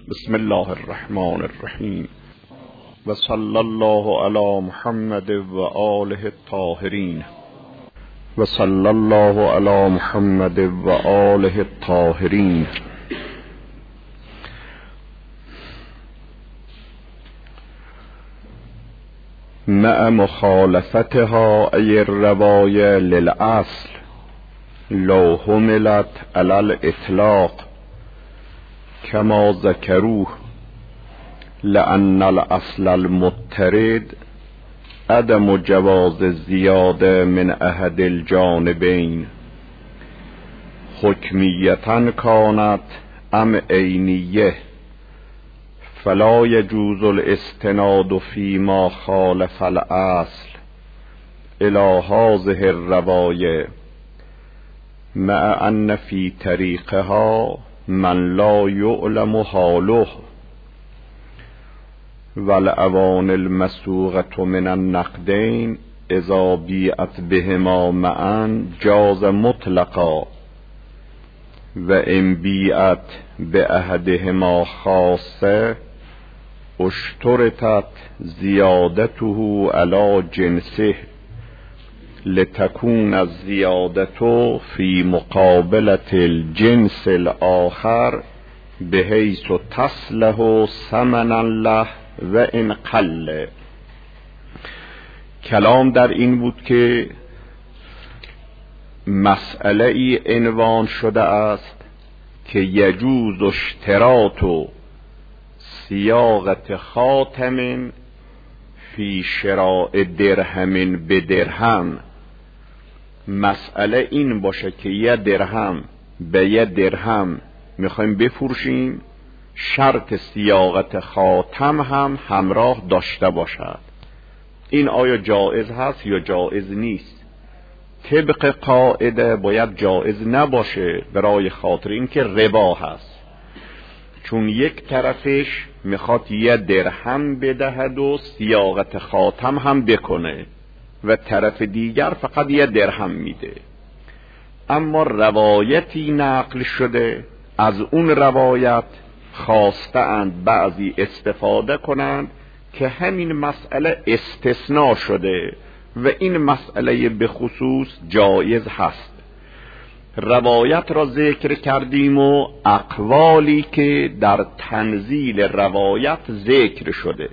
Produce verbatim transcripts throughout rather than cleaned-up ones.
بسم الله الرحمن الرحیم و صلی الله علی محمد و آله الطاهرین و صلی الله علی محمد و آله الطاهرین. مع مخالفتها ای الرواية للأصل لو حملت على الإطلاق كما ذكروه، لأن الأصل المضطرد عدم جواز الزيادة من أحد الجانبين حكمية كانت أم عينية، فلا يجوز الاستناد فيما خالف الأصل إلى هذه الرواية، مع أن في طريقها من لا يعلم حاله، والأوان المسوغة من النقدين إذا بيعت بهما معا جاز مطلقا، وإن بيعت بأحدهما خاصة اشترطت زيادته على جنسه لتكون الزيادة في مقابلة الجنس الآخر بحيث تصلح ثمنا له وإن قل. کلام در این بود که مسئله ای عنوان شده است که یجوز اشتراط صیاغت خاتم فی شراء درهم به درهم. مسئله این باشه که یه درهم به یه درهم میخوایم بفروشیم، شرط صیاغت خاتم هم همراه داشته باشد. این آیا جایز هست یا جایز نیست؟ طبق قاعده باید جایز نباشه، برای خاطر این که ربا هست، چون یک طرفش میخواد یه درهم بدهد و صیاغت خاتم هم بکنه و طرف دیگر فقط یه درهم میده. اما روایتی نقل شده، از اون روایت خواسته اند بعضی استفاده کنند که همین مسئله استثناء شده و این مسئله به خصوص جایز هست. روایت را ذکر کردیم و اقوالی که در تنزیل روایت ذکر شده.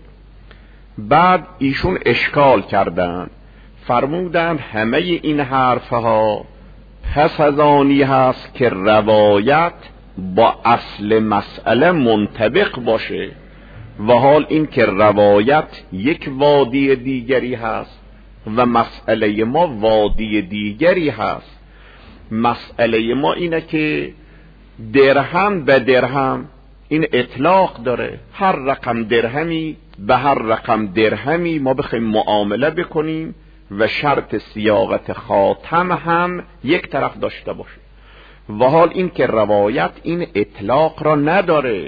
بعد ایشون اشکال کردند، فرمودند همه این حرفها پس از آنی هست که روایت با اصل مسئله منطبق باشه، و حال این که روایت یک وادی دیگری هست و مسئله ما وادی دیگری هست. مسئله ما اینه که درهم به درهم این اطلاق داره، هر رقم درهمی به هر رقم درهمی ما بخوایم معامله بکنیم و شرط صیاغت خاتم هم یک طرف داشته باشه. و حال این که روایت این اطلاق را نداره،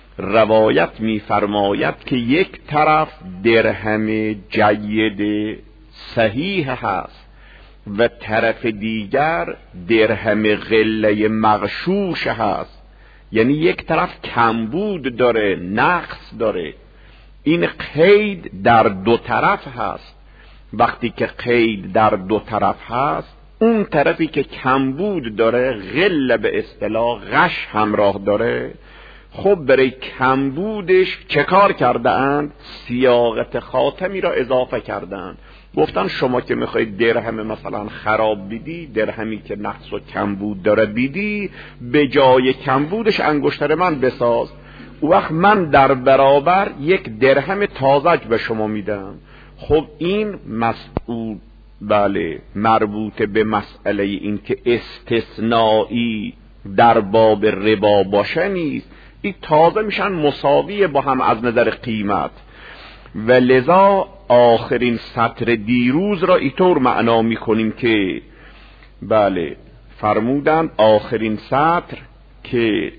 روایت میفرماید که یک طرف درهم جید صحیح هست و طرف دیگر درهم غله مغشوش هست، یعنی یک طرف کمبود داره، نقص داره. این قید در دو طرف هست. وقتی که قید در دو طرف هست، اون طرفی که کمبود داره، غله به اصطلاح غش همراه داره، خب برای کمبودش چه کار کرده اند؟ صیاغت خاتمی را اضافه کردند. گفتن شما که میخواید درهم مثلا خراب بیدی، درهمی که نقص و کمبود داره بیدی، به جای کمبودش انگشتر من بساز، او وقت من در برابر یک درهم تازج به شما میدم. خب این مسئول بله مربوط به مسئله این که استثنایی در باب ربا باشه نیست، این تازه میشن مساوی با هم از نظر قیمت. و لذا آخرین سطر دیروز را اینطور معنا میکنیم که بله فرمودند آخرین سطر که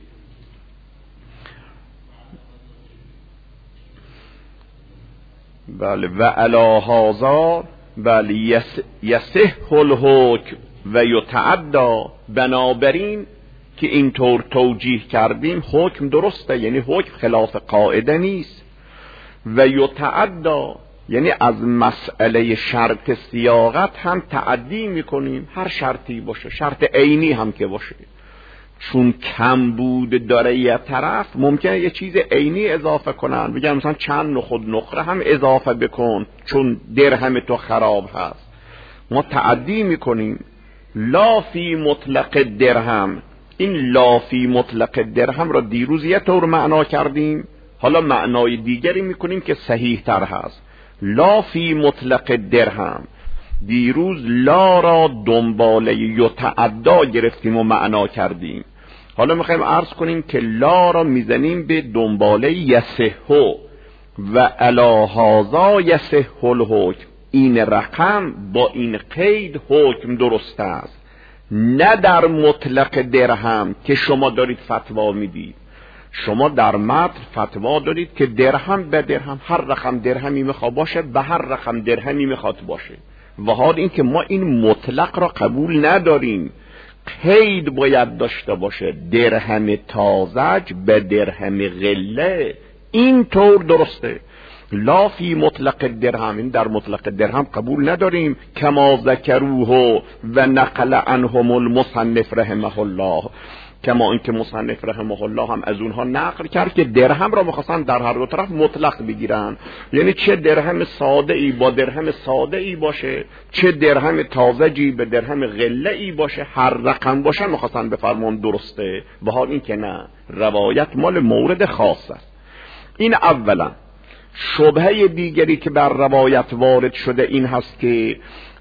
بله و علی هذا بله یصح الحکم و یتعدی، بنابراین که اینطور توجیه کردیم حکم درسته، یعنی حکم خلاف قاعده نیست. و یتعدا یعنی از مسئله شرط سیاقت هم تعدی میکنیم، هر شرطی باشه، شرط عینی هم که باشه، چون کم بود داره یه طرف ممکنه یه چیز عینی اضافه کنن، بگن مثلا چند نخود نقره هم اضافه بکن چون درهم تو خراب هست. ما تعدی میکنیم. لا فی مطلق درهم، این لا فی مطلق درهم را دیروز یه طور معنا کردیم، حالا معنای دیگری میکنیم که صحیح تر هست. لا فی مطلق درهم، دیروز لا را دنباله یتعدا گرفتیم و معنا کردیم، حالا میخوایم عرض کنیم که لا را میزنیم به دنباله یصح و علی هذا یصح الحکم، این رقم با این قید حکم درست است، نه در مطلق درهم که شما دارید فتوا میدید. شما در متن فتوا دارید که درهم به درهم، هر رقم درهمی میخواد باشه به هر رقم درهمی میخواد باشه، و حال این که ما این مطلق را قبول نداریم، قید باید داشته باشه، درهم تازج به درهم غله، این طور درسته. لا فی مطلق درهم، این در مطلق درهم قبول نداریم، کما ذکروه و نقل عنهم المصنف رحمه الله، کما اینکه مصنف رحمه الله هم از اونها نقل کرد که درهم را می‌خواستن در هر دو طرف مطلق بگیرن، یعنی چه درهم ساده ای با درهم ساده ای باشه، چه درهم تازجی به درهم غله ای باشه، هر رقم باشه می‌خواستن بفرمان درسته، به حال این که نه، روایت مال مورد خاص است. این اولا. شبهه دیگری که بر روایت وارد شده این هست که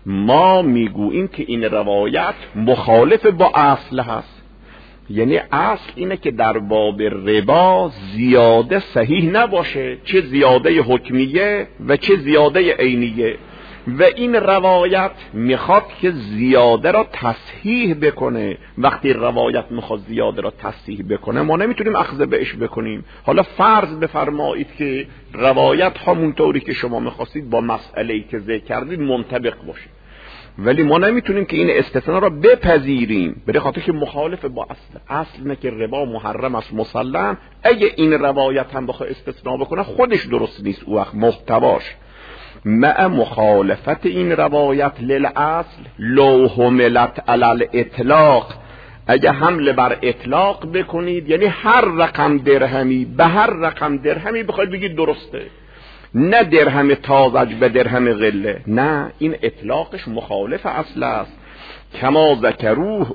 ما میگوییم که این روایت مخالف با اصل هست، یعنی اصل اینه که در باب ربا زیاده صحیح نباشه، چه زیاده حکمیه و چه زیاده عینیه، و این روایت میخواد که زیاده را تصحیح بکنه. وقتی روایت میخواد زیاده را تصحیح بکنه ما نمیتونیم اخذ بهش بکنیم. حالا فرض بفرمایید که روایت همونطوری که شما میخواستید با مسئله‌ای که ذکر کردید منطبق باشه، ولی ما نمیتونیم که این استثناء را بپذیریم، به خاطر که مخالف با اصل. اصل نه که ربا محرم است مسلم، اگه این روایت هم بخواد استثناء بکنه خودش درست نیست، او وقت محتواش مع مخالفت این روایت للاصل لو حملت علی الاطلاق، اگه حمله بر اطلاق بکنید یعنی هر رقم درهمی به هر رقم درهمی بخواید بگید درسته، نه درهم تازج به درهم غله، نه، این اطلاقش مخالف اصل است. کما ذکروه،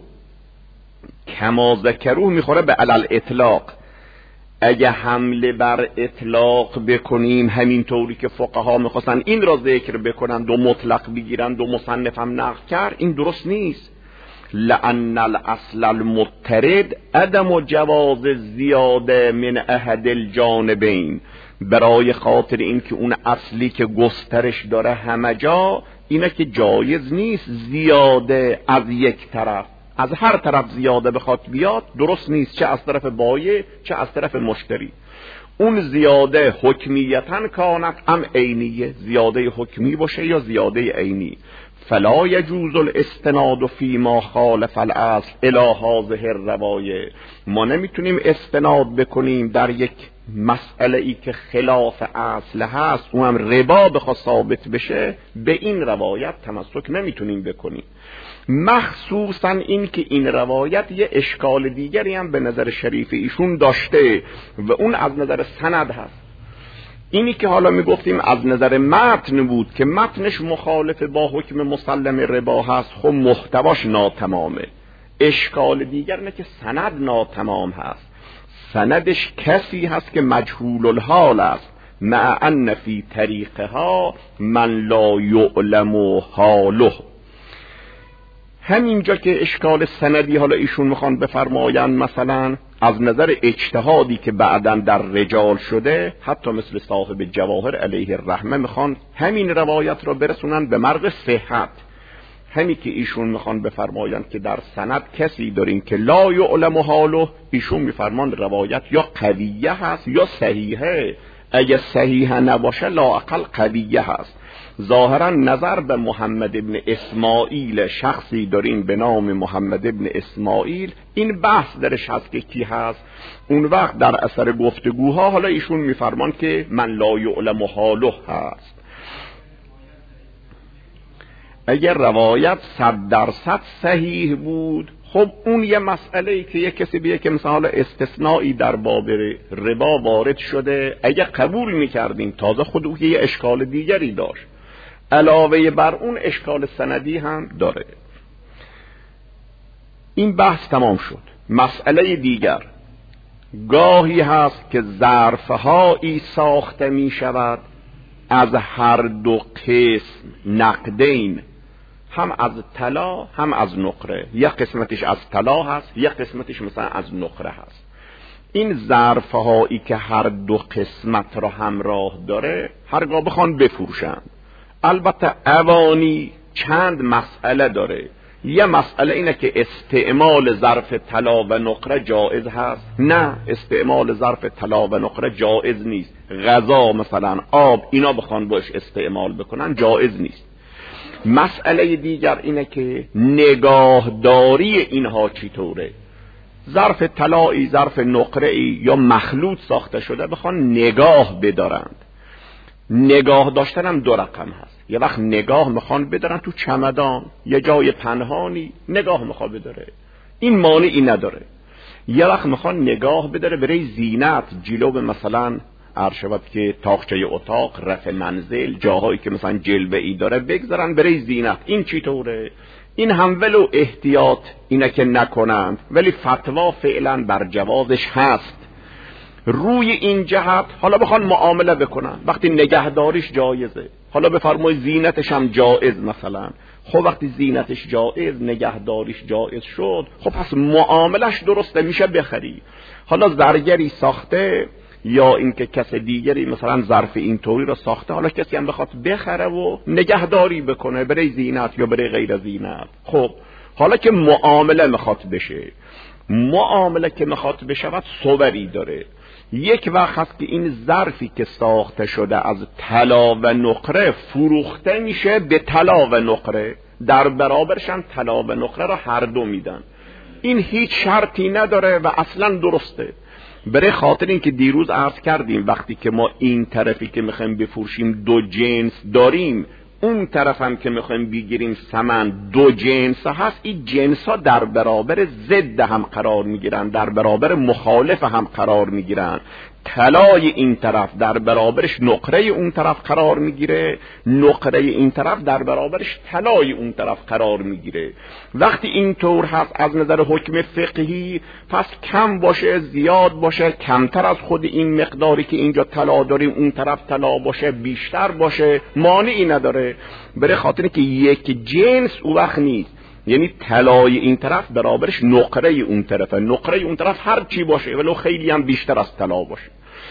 کما ذکروه میخوره به علل اطلاق، اگه حمله بر اطلاق بکنیم همینطوری که فقها میخواستن این را ذکر بکنند و مطلق بگیرند و مصنف هم نقل کرد، این درست نیست. لأن الاصل المضطرد عدم جواز زیاده من احد الجانبین، برای خاطر این که اون اصلی که گسترش داره همه جا اینه که جایز نیست زیاده از یک طرف، از هر طرف زیاده بخواد بیاد درست نیست، چه از طرف بایع چه از طرف مشتری. اون زیاده حکمیتن کانت ام عینیه، زیاده حکمی باشه یا زیاده عینی. فلا یجوز الاستناد فی ما خالف الاصل الی هذه الروایه، ما نمیتونیم استناد بکنیم در یک مسئله ای که خلاف اصل هست، اون هم ربا بخواد ثابت بشه، به این روایت تمسک نمیتونیم بکنیم. مخصوصا این که این روایت یه اشکال دیگری هم به نظر شریف ایشون داشته و اون از نظر سند هست. اینی که حالا میگفتیم از نظر متن بود که متنش مخالف با حکم مسلم ربا هست، خب محتواش ناتمامه. اشکال دیگر نه که سند ناتمام هست، سندش کسی هست که مجهول الحال است، مع ان فی طریقها من لا یعلم حاله. همینجا که اشکال سندی حالا ایشون میخوان بفرماین مثلا از نظر اجتهادی که بعداً در رجال شده، حتی مثل صاحب جواهر علیه الرحمه میخوان همین روایت را برسونن به مرغ صحت. همین که ایشون میخوان بفرماین که در سند کسی داریم که لا یعلم حاله، ایشون میفرمان روایت یا قویه هست یا صحیحه. اگه صحیح نباشه لااقل قویه هست. ظاهرا نظر به محمد ابن اسماعیل، شخصی داریم به نام محمد ابن اسماعیل، این بحث درش هست که کی هست. اون وقت در اثر گفتگوها حالا ایشون میفرمان که من لا یعلم حاله هست. اگر روایت صد درصد صحیح بود، خب اون یه مسئله ای که یه کسی بیه که مثلا استثنایی در باب ربا وارد شده، اگه قبول میکردیم تازه خود او یه اشکال دیگری داشت، علاوه بر اون اشکال سندی هم داره. این بحث تمام شد. مسئله دیگر، گاهی هست که ظرفهایی ساخته می شود از هر دو قسم نقدین، هم از طلا هم از نقره. یک قسمتش از طلا هست، یک قسمتش مثلا از نقره هست. این ظرفهایی که هر دو قسمت را همراه داره هرگاه بخوان بفروشن، البته اوانی چند مسئله داره. یه مسئله اینه که استعمال ظرف طلا و نقره جایز هست، نه استعمال ظرف طلا و نقره جایز نیست. غذا مثلا آب اینا بخوان باش استعمال بکنن جایز نیست. مسئله دیگر اینه که نگاهداری اینها چطوره. ظرف طلایی، ظرف نقره‌ای یا مخلوط ساخته شده بخوان نگاه بدارند. نگاه داشتن هم دو رقم هست. یه وقت نگاه میخوان بدارن تو چمدان، یه جای پنهانی نگاه میخواد بداره، این مانعی نداره. یه وقت میخوان نگاه بداره برای زینت، جلو به مثلا عرشبت که تاقچه اتاق، رف منزل، جاهایی که مثلا جلوه ای داره بگذارن برای زینت. این چی طوره؟ این هم ولو احتیاط اینه که نکنند، ولی فتوا فعلا بر جوازش هست. روی این جهت حالا بخوان معامله بکنن، وقتی نگهداریش جایزه، حالا بفرمای زینتش هم جایز مثلا، خب وقتی زینتش جایز نگهداریش جایز شد، خب پس معاملش درسته، میشه بخری. حالا زرگری ساخته یا اینکه کس دیگری مثلا ظرف اینطوری رو ساخته، حالا کسی هم بخواد بخره و نگهداری بکنه برای زینت یا برای غیر زینت، خب حالا که معامله میخواد بشه، معامله که میخواد بشود صوری داره. یک وقت هست که این ظرفی که ساخته شده از طلا و نقره فروخته میشه به طلا و نقره، در برابرش هم طلا و نقره را هر دو میدن. این هیچ شرطی نداره و اصلا درسته. برای خاطر این که دیروز عرض کردیم وقتی که ما این طرفی که میخوایم بفروشیم دو جنس داریم، اون طرف هم که میخوایم بگیریم ثمن دو جنس هست، این جنس ها در برابر ضد هم قرار میگیرن، در برابر مخالف هم قرار میگیرن. طلای این طرف در برابرش نقره اون طرف قرار میگیره، نقره این طرف در برابرش طلای اون طرف قرار میگیره. وقتی این طور هست از نظر حکم فقهی، پس کم باشه زیاد باشه، کمتر از خود این مقداری که اینجا طلا داریم اون طرف طلا باشه، بیشتر باشه، مانعی نداره. برای خاطر که یک جنس او وقت نیست، یعنی طلای این طرف برابرش نقره اون طرفه، نقره اون طرف هر چی باشه ولو خیلی هم بیشتر از طلا باشه،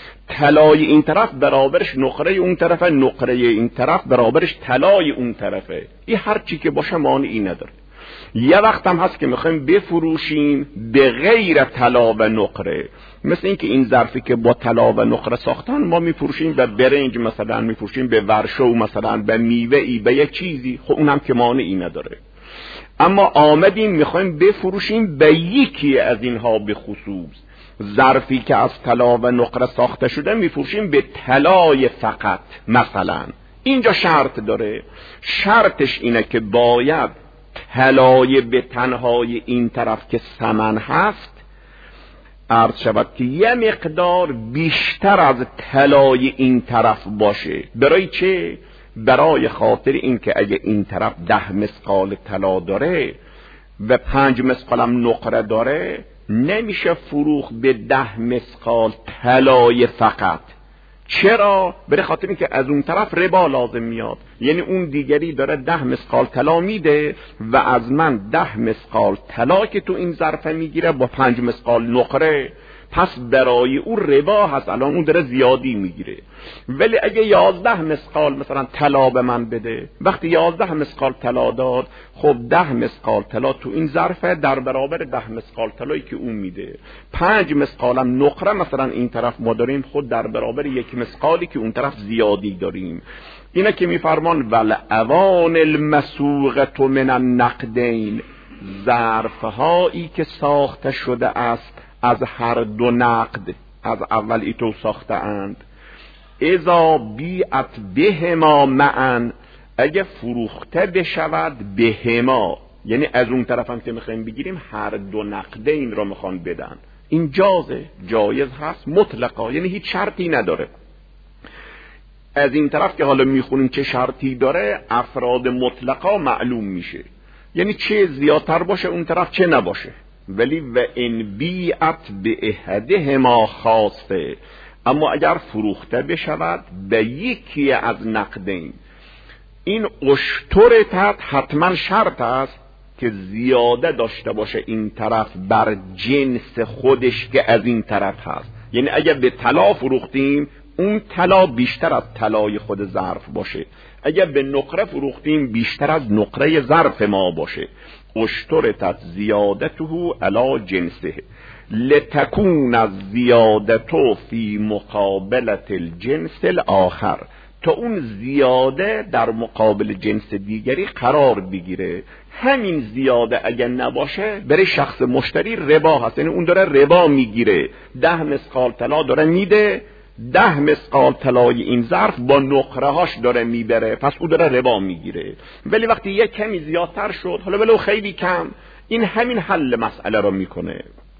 طلای این طرف برابرش نقره اون طرفه، نقره این طرف برابرش طلای اون طرفه، این هر چی که باشه مانعی نداره. یه وقت هم هست که میخوایم بفروشیم به غیر طلا و نقره، مثل این که این ظرفی که با طلا و نقره ساختن ما میفروشیم به برنج مثلا، میفروشیم به ورشو مثلا، به میوه‌ای، به یک چیزی، خب اونم که مانعی نداره. اما آمدیم میخوایم بفروشیم به یکی از اینها به خصوص، ظرفی که از طلا و نقره ساخته شده میفروشیم به طلای فقط مثلا. اینجا شرط داره، شرطش اینه که باید طلای به تنهای این طرف که ثمن هست عرض شود که یه مقدار بیشتر از طلای این طرف باشه. برای چه؟ برای خاطر این که اگه این طرف ده مسقال طلا داره و پنج مسقال هم نقره داره، نمیشه فروخ به ده مسقال طلای فقط. چرا؟ برای خاطر این که از اون طرف ربا لازم میاد، یعنی اون دیگری داره ده مسقال طلا میده و از من ده مسقال طلا که تو این ظرفه میگیره با پنج مسقال نقره، پس برای او ربا هست، الان اون داره زیادی میگیره. ولی اگه یازده مسقال مثلا طلا به من بده، وقتی یازده مسقال طلا داد، خب ده مسقال طلا تو این ظرفه در برابر ده مسقال طلایی که اون میده. پنج مسقالم نقره مثلا این طرف ما داریم، خود در برابر یک مسقالی که اون طرف زیادی داریم. اینه که میفرمان والاوان المسوقه من النقدین، ظرفهایی که ساخته شده است از هر دو نقد، از اول ایتو ساخته اند. اذا بیعت بهما معا، اگه فروخته بشود بهما، یعنی از اون طرف هم که میخوایم بگیریم هر دو نقدین را میخوان بدن، این جازه، جایز هست مطلقا، یعنی هیچ شرطی نداره. از این طرف که حالا میخونیم چه شرطی داره، افراد مطلقا معلوم میشه، یعنی چه زیادتر باشه اون طرف چه نباشه. ولی و ان بیعت به احدهما خاصه، اما اگر فروخته بشود به یکی از نقدین، این اشترطت حتما شرط است که زیاده داشته باشه این طرف بر جنس خودش که از این طرف هست. یعنی اگر به طلا فروختیم اون طلا بیشتر از طلای خود ظرف باشه، اگر به نقره فروختیم بیشتر از نقره ظرف ما باشه. اشترطت زیادته علی جنسه لتکون از زیادتو فی مقابلت الجنس الاخر، تا اون زیاده در مقابل جنس دیگری قرار بگیره. همین زیاده اگر نباشه برای شخص مشتری ربا هست، یعنی اون داره ربا میگیره. ده مسقال طلا داره میده، ده مسقال طلای این ظرف با نقره هاش داره میبره، پس او داره ربا میگیره. ولی وقتی یک کمی زیادتر شد، حالا ولو خیلی کم، این همین حل مسئله رو میکنه.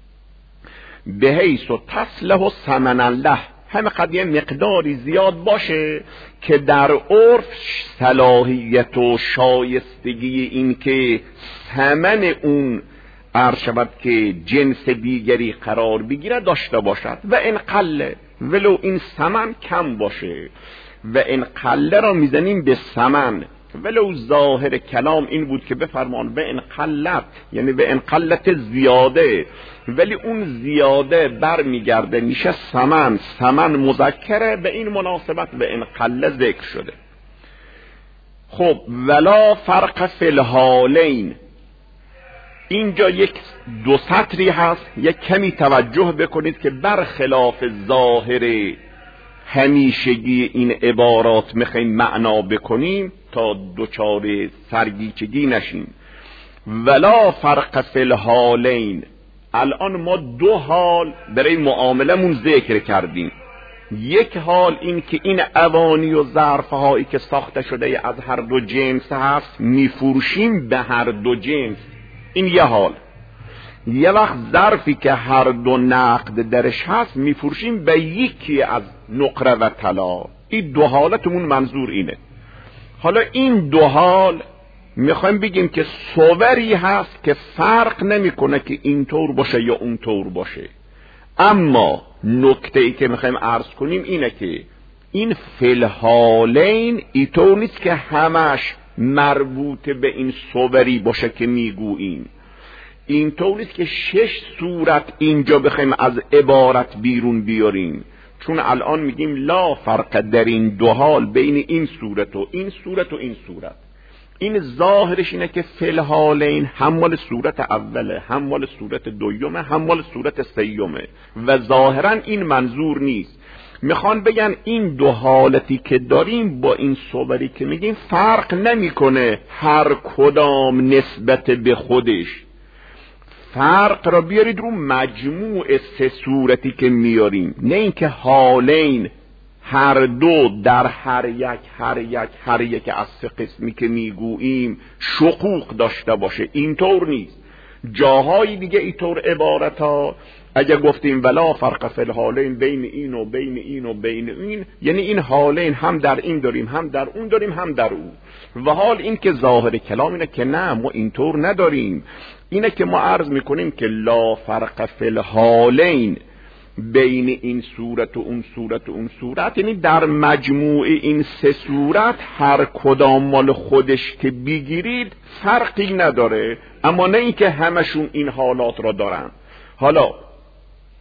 به حیث و تصلح و ثمنا له، همه قضیه مقداری زیاد باشه که در عرف صلاحیت و شایستگی این که ثمن اون عرض شود که جنس دیگری قرار بگیره داشته باشد. و این قله، ولو این ثمن کم باشه. و این قله را میزنیم به ثمن، ولو ظاهر کلام این بود که بفرمان به این قلت، یعنی به این قلت زیاده، ولی اون زیاده بر میگرده میشه ثمن، ثمن مذکره، به این مناسبت به این قله ذکر شده. خب ولا فرق فی الحالین، اینجا یک دو سطری هست، یک کمی توجه بکنید که برخلاف ظاهر همیشگی این عبارات میخوایم معنا بکنیم تا دوچار سرگیچگی نشیم. ولا فرق فی الحالین، الان ما دو حال برای معاملمون ذکر کردیم. یک حال این که این اوانی و ظرفهایی که ساخته شده از هر دو جنس هست میفروشیم به هر دو جنس، این یه حال. یه وقت ظرفی که هر دو نقد درش هست میفروشیم به یکی از نقره و طلا. این دو حالتمون منظور اینه. حالا این دو حال میخوایم بگیم که صوری هست که فرق نمیکنه که اینطور باشه یا اونطور باشه، اما نکته ای که میخوایم عرض کنیم اینه که این فی الحالین اینطور نیست که همش مربوط به این صوری باشه که میگوییم. اینطور نیست که شش صورت اینجا بخوایم از عبارت بیرون بیاریم، چون الان میگیم لا فرق در این دو حال بین این صورت و این صورت و این صورت. این ظاهرش اینه که فی الحالین هم مال صورت اوله، هم مال صورت دویمه، هم مال صورت سیومه، و ظاهرا این منظور نیست. میخوان بگن این دو حالتی که داریم با این صوری که میگیم فرق نمیکنه هر کدام نسبت به خودش. فرق را بیارید رو مجموع سه صورتی که میاریم، نه اینکه حالین هر دو در هر یک هر یک هر یک از سه قسمی که میگوییم شقوق داشته باشه. اینطور نیست. جاهای دیگه اینطور عبارت ها اگه گفتیم ولا فرق فی الحالین بین این و بین این و بین این، یعنی این حالین هم در این داریم هم در اون داریم هم در اون. و حال این که ظاهر کلام اینه که نه، ما اینطور نداریم. اینه که ما عرض میکنیم که لا فرق فی الحالین بین این صورت و اون صورت و اون صورت، یعنی در مجموع این سه صورت هر کدام مال خودش که بگیرید فرقی نداره، اما نه اینکه همشون این حالات را دارن. حالا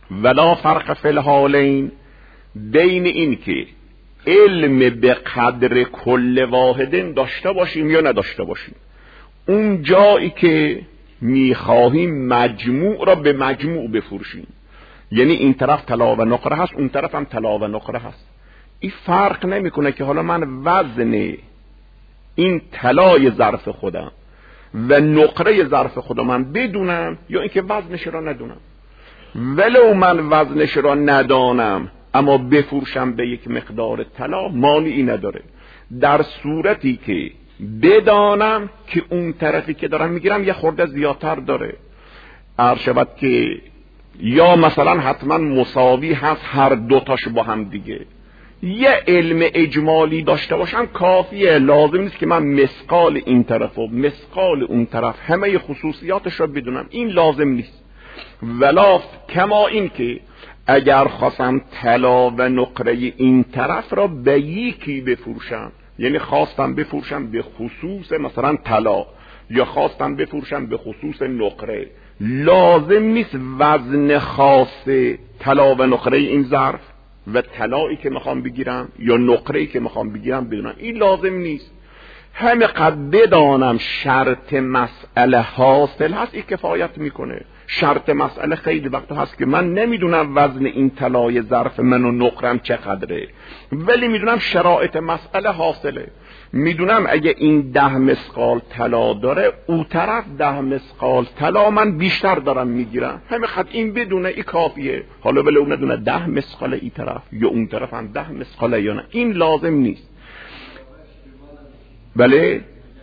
ولا فرق فی الحالین، بین این که علم به قدر کل واحدن داشته باشیم یا نداشته باشیم. اون جایی که میخواهیم مجموع را به مجموع بفروشیم، یعنی این طرف طلا و نقره هست، اون طرف هم طلا و نقره هست، این فرق نمیکنه که حالا من وزن این طلای ظرف خودم و نقره ظرف خودم من بدونم یا اینکه وزنش را ندونم. ولو من وزنش را ندانم اما بفروشم به یک مقدار طلا، مانعی نداره، در صورتی که بدانم که اون طرفی که دارم میگیرم یه خورده زیادتر داره. عرض شود که یا مثلا حتما مساوی هست هر دوتاش با هم دیگه، یه علم اجمالی داشته باشم کافیه، لازم نیست که من مسقال این طرف و مسقال اون طرف همه خصوصیاتش رو بدونم، این لازم نیست. ولا کما این که اگر خواستم طلا و نقره این طرف را به یکی بفروشم، یعنی خواستم بفروشم به خصوص مثلا طلا یا خواستم بفروشم به خصوص نقره، لازم نیست وزن خاص طلا و نقره این ظرف و طلایی که میخوام بگیرم یا نقره‌ای که میخوام بگیرم بدونم، این لازم نیست. همه قد بدانم شرط مسئله حاصل هست، این کفایت میکنه. شرط مسئله خیلی وقت هست که من نمیدونم وزن این طلای ظرف من و نقرم چقدره، ولی میدونم شرایط مسئله حاصله، میدونم اگه این ده مسقال طلا داره او طرف ده مسقال طلا من بیشتر دارم میگیرم، همه خد این بدونه ای کافیه. حالا ولی اون ندونه ده مسقال این طرف یا اون طرف هم ده مسقال یا نه، این لازم نیست. بله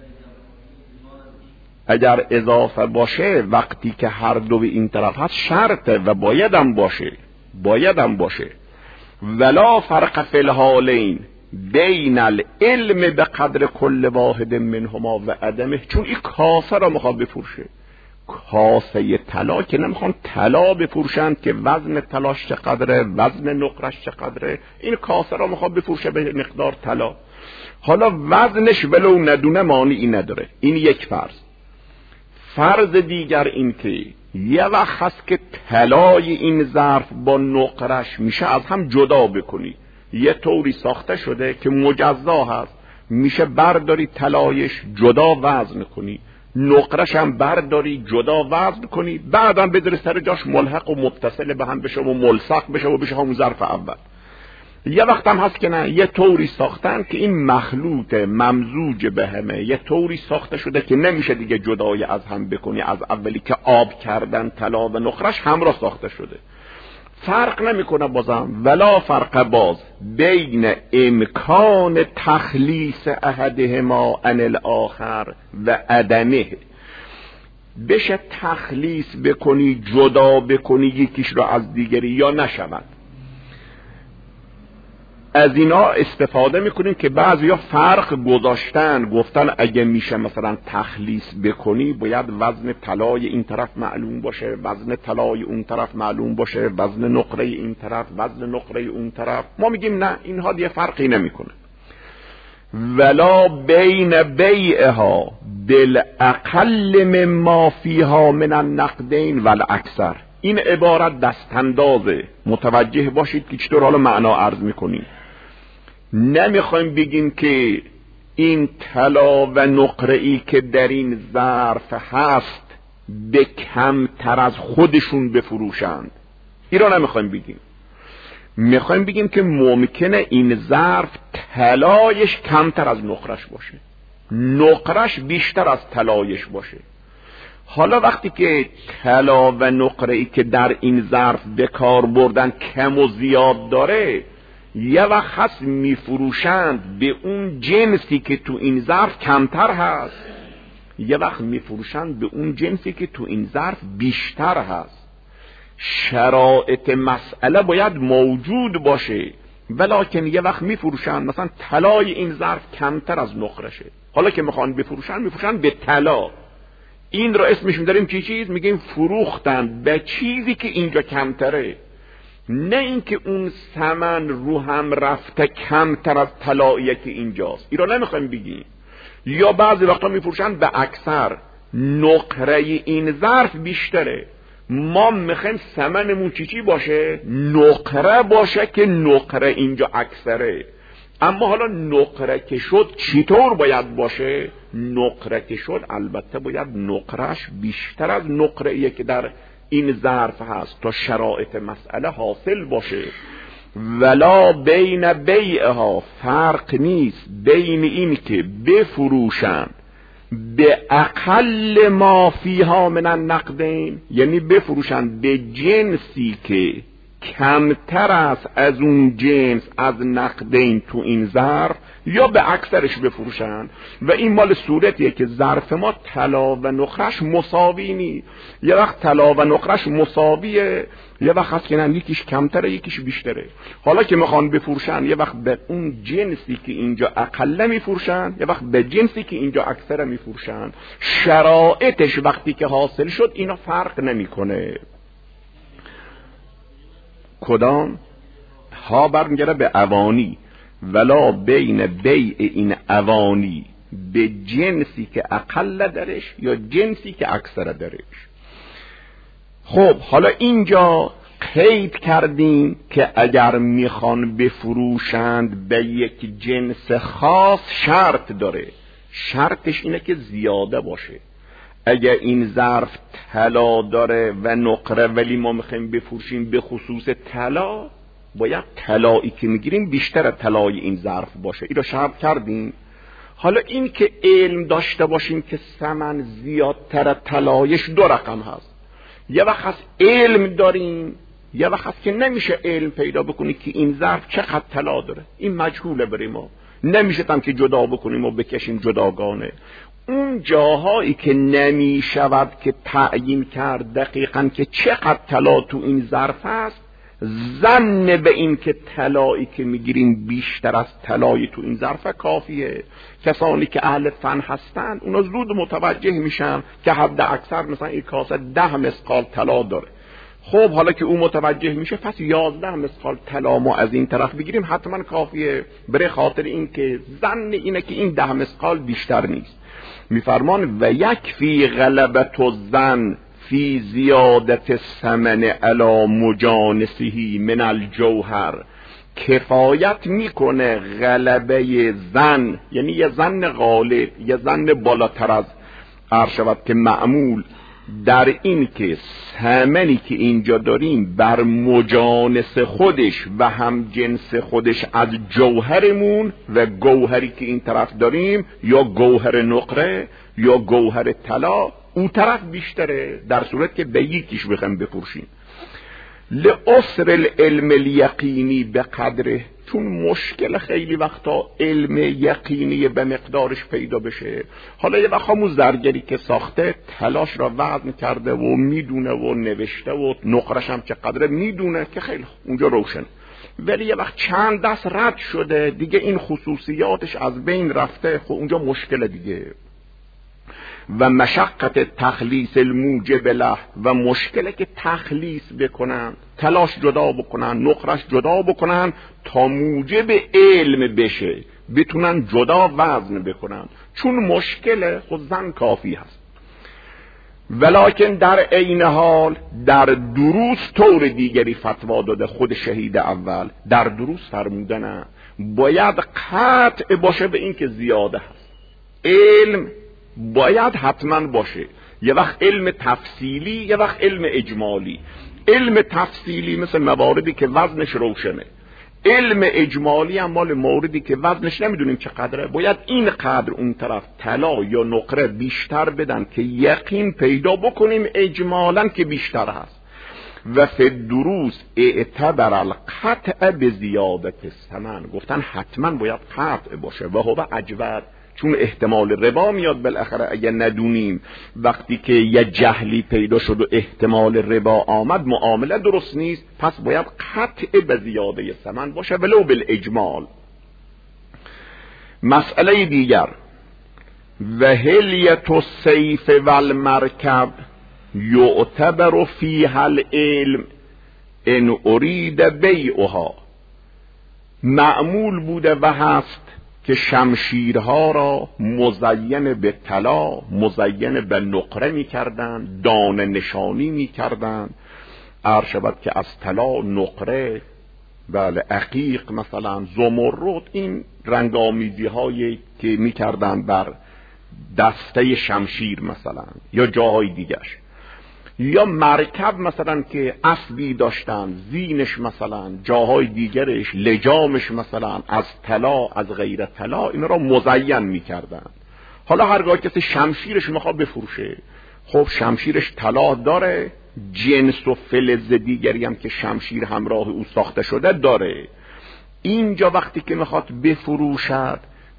اگر اضافه باشه وقتی که هر دو به این طرف هست شرطه و بایدم باشه بایدم باشه. ولا فرق فی الحالین بین العلم به قدر کل واحد منهما و عدمه، چون این کاسه را میخواد بفروشه، کاسه طلا که نمیخوان طلا بفروشن که وزن طلاش چقدره وزن نقرش چقدره، این کاسه را میخواد بفروشه به مقدار طلا، حالا وزنش ولو ندونه مانعی نداره. این یک فرض. فرض دیگر این که یه وقت هست که طلای این ظرف با نقرش میشه از هم جدا بکنی، یه طوری ساخته شده که مجزا هست، میشه برداری طلایش جدا وزن کنی، نقرش هم برداری جدا وزن کنی، بعدم بذاری سر جاش ملحق و متصل به هم بشه و ملصق بشه و بشه همون ظرف اول. یه وقت هم هست که نه، یه طوری ساختن که این مخلوط ممزوج به همه، یه طوری ساخته شده که نمیشه دیگه جدای از هم بکنی، از اولی که آب کردن طلا و نقرش همراه ساخته شده. فرق نمیکنه بازم، ولا فرق باز بین امکان تخلیص احدهما عن الاخر و عدمه، بشه تخلیص بکنی جدا بکنی یکیش رو از دیگری یا نشود. از اینا استفاده میکنیم که بعضیا فرق گذاشتن، گفتن اگه میشه مثلا تخلیص بکنی باید وزن طلای این طرف معلوم باشه، وزن طلای اون طرف معلوم باشه، وزن نقره این طرف، وزن نقره اون طرف. ما میگیم نه، اینها دیگه فرقی نمیکنه. ولا بین بیعها بالاقل مما فیها من النقدین والاکثر. این عبارت دستاندازه، متوجه باشید که چطور حالا معنا عرض میکنیم. نمیخوایم بگیم که این طلا و نقره‌ای که در این ظرف هست به کمتر از خودشون بفروشند، این را نمیخوایم بگیم. میخوایم بگیم که ممکنه این ظرف طلایش کمتر از نقرش باشه، نقرش بیشتر از طلایش باشه. حالا وقتی که طلا و نقره‌ای که در این ظرف به کار بردن کم و زیاد داره، یه وقت هست میفروشند به اون جنسی که تو این ظرف کمتر هست، یه وقت میفروشند به اون جنسی که تو این ظرف بیشتر هست. شرایط مسئله باید موجود باشه، ولکن یه وقت میفروشند مثلا طلای این ظرف کمتر از نقرشه، حالا که میخوان بفروشن میفروشن به طلا. این رو اسمش میداریم چی چیز؟ میگیم فروختن به چیزی که اینجا کمتره، نه اینکه اون ثمن رو هم رفته کمتر از طلاییه که اینجاست، این رو نمیخوایم بگیم. یا بعضی وقتا میفروشن به اکثر، نقره این ظرف بیشتره، ما میخوایم ثمنمون چی چی باشه؟ نقره باشه که نقره اینجا اکثره. اما حالا نقره که شد چطور باید باشه؟ نقره که شد البته باید نقرهش بیشتر از نقره‌ای که در این ظرف هست تا شرایط مسئله حاصل باشه. ولا بین بیعها، فرق نیست بین این که بفروشن به اقل ما فیها من النقدین، یعنی بفروشن به جنسی که کمتر است از اون جنس از نقدین تو این ظرف، یا به اکثرش بفروشن. و این مال صورتیه که ظرف ما طلا و نقرش مساوی نی. یه وقت طلا و نقرش مساویه، یه وقت هست که نه یکیش کمتره یکیش بیشتره. حالا که میخوان بفروشن یه وقت به اون جنسی که اینجا اقل میفروشن، یه وقت به جنسی که اینجا اکثر میفروشن. شرایطش وقتی که حاصل شد اینا فرق نمیکنه. کدام؟ ها برمیگره به اوانی. ولا بین بیع این اوانی به جنسی که اقل درش یا جنسی که اکثر درش. خب حالا اینجا قید کردیم که اگر میخوان بفروشند به یک جنس خاص شرط داره. شرطش اینه که زیاده باشه. اگر این ظرف طلا داره و نقره ولی ما میخوایم بفروشیم به خصوص طلا، باید طلایی که میگیریم بیشتر طلای این ظرف باشه. این رو شرط کردیم. حالا این که علم داشته باشیم که ثمن زیادتر طلایش دو رقم هست. یه وقت هست علم داریم، یه وقت هست که نمیشه علم پیدا بکنی که این ظرف چقدر طلا داره. این مجهوله برای ما، نمیشه تام که جدا بکنیم و بکشیم جداگانه. اون جاهایی که نمی شود که تعیین کرد دقیقاً که چقدر طلا تو این ظرف هست، ظن به این که طلایی که میگیریم بیشتر از طلای تو این ظرف کافیه. کسانی که اهل فن هستن اونا زود متوجه میشن که حد اکثر مثلا این کاسه ده مسقال طلا داره. خب حالا که اون متوجه میشه پس یازده مسقال طلا ما از این طرف بگیریم حتما کافیه، برای خاطر این که ظن اینه که این ده مسقال بیشتر نیست. میفرمان و یکفی غلبت الظن فی زیادت الثمن علی مجانسه من الجوهر. کفایت میکنه غلبه ظن، یعنی یه ظن غالب، یه ظن بالاتر از عرض شود که معمول، در این که ثمنی که اینجا داریم بر مجانس خودش و هم جنس خودش از جوهرمون و گوهری که این طرف داریم، یا گوهر نقره یا گوهر طلا، اون طرف بیشتره، در صورت که به یکیش بخوایم بفروشیم. لعسر العلم الیقینی به قدره، چون مشکل خیلی وقتا علم یقینی به مقدارش پیدا بشه. حالا یه وقت همون زرگری که ساخته تلاش را وزن کرده و میدونه و نوشته و نقرش هم چه قدره میدونه که خیلی اونجا روشن، ولی یه وقت چند دست رد شده دیگه این خصوصیاتش از بین رفته، خب اونجا مشکل دیگه. و مشقت تخلیص الموجب له، و مشکله که تخلیص بکنن، تلاش جدا بکنن، نقرش جدا بکنن تا موجب علم بشه، بتونن جدا وزن بکنن. چون مشکله خود زن کافی هست. ولکن در عین حال در دروس طور دیگری فتوا داده خود شهید اول. در دروس فرمودن باید قطع باشه به این که زیاده هست. علم باید حتما باشه، یه وقت علم تفصیلی یه وقت علم اجمالی. علم تفصیلی مثل مواردی که وزنش روشنه، علم اجمالی هم مال موردی که وزنش نمیدونیم چقدره، باید این قدر اون طرف طلا یا نقره بیشتر بدن که یقین پیدا بکنیم اجمالا که بیشتر هست. و فی الدروس اعتبر القطع به زیادت الثمن، گفتن حتما باید قطع باشه. و هو اجود، چون احتمال ربا میاد بالاخره اگه ندونیم. وقتی که یه جهلی پیدا شد و احتمال ربا آمد معامله درست نیست، پس باید قطع به زیاده ثمن باشه ولو بالاجمال. مسئله دیگر، و هلیت السیف والمرکب یعتبر فیها العلم ان ارید بیعها. معمول بوده و هست که شمشیرها را مزین به طلا، مزین به نقره می کردن، دانه نشانی می کردن. عرض شود که از طلا، نقره، بله عقیق، مثلا زمرد، این رنگامیزی هایی که می کردن بر دسته شمشیر مثلا یا جاهای دیگرش. یا مرکب مثلا که اسبی داشتن، زینش مثلا جاهای دیگرش، لجامش مثلا از طلا، از غیر طلا، این را مزین میکردن. حالا هرگاه کسی شمشیرش میخواد بفروشه، خب شمشیرش طلا داره، جنس و فلز دیگری هم که شمشیر همراه او ساخته شده داره. اینجا وقتی که میخواد بفروشد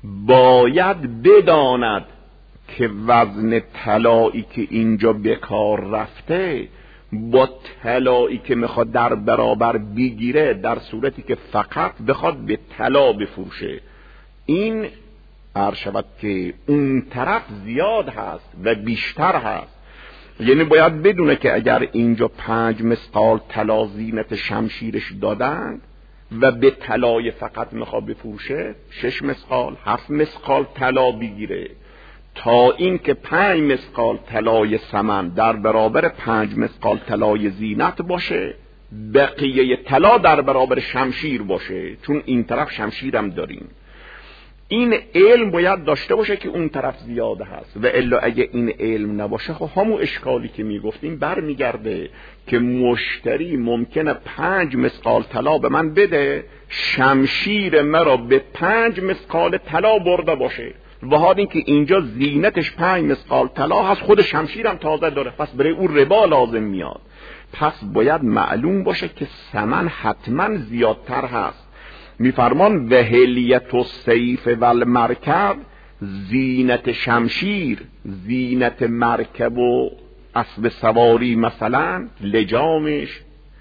باید بداند که وزن طلایی که اینجا به کار رفته با طلایی که میخواد در برابر بگیره، در صورتی که فقط بخواد به طلا بفروشه، این عرض شود که اون طرف زیاد هست و بیشتر هست. یعنی باید بدونه که اگر اینجا پنج مثقال طلا زینت شمشیرش دادند و به طلای فقط میخواد بفروشه، شش مثقال، هفت مثقال طلا بگیره، تا این که پنج مثقال طلای ثمن در برابر پنج مثقال طلای زینت باشه، بقیه طلا در برابر شمشیر باشه، چون این طرف شمشیرم داریم. این علم باید داشته باشه که اون طرف زیاده هست، و الا اگه این علم نباشه خب همون اشکالی که میگفتیم برمیگرده که مشتری ممکنه پنج مثقال طلا به من بده، شمشیر مرا به پنج مثقال طلا برده باشه، و حال این که اینجا زینتش پنج مثقال طلا هست، خود شمشیرم تازه داره، پس برای اون ربا لازم میاد. پس باید معلوم باشه که ثمن حتما زیادتر هست. میفرمان وهلیت السیف و المرکب، زینت شمشیر، زینت مرکب و اسب سواری مثلا، لجامش،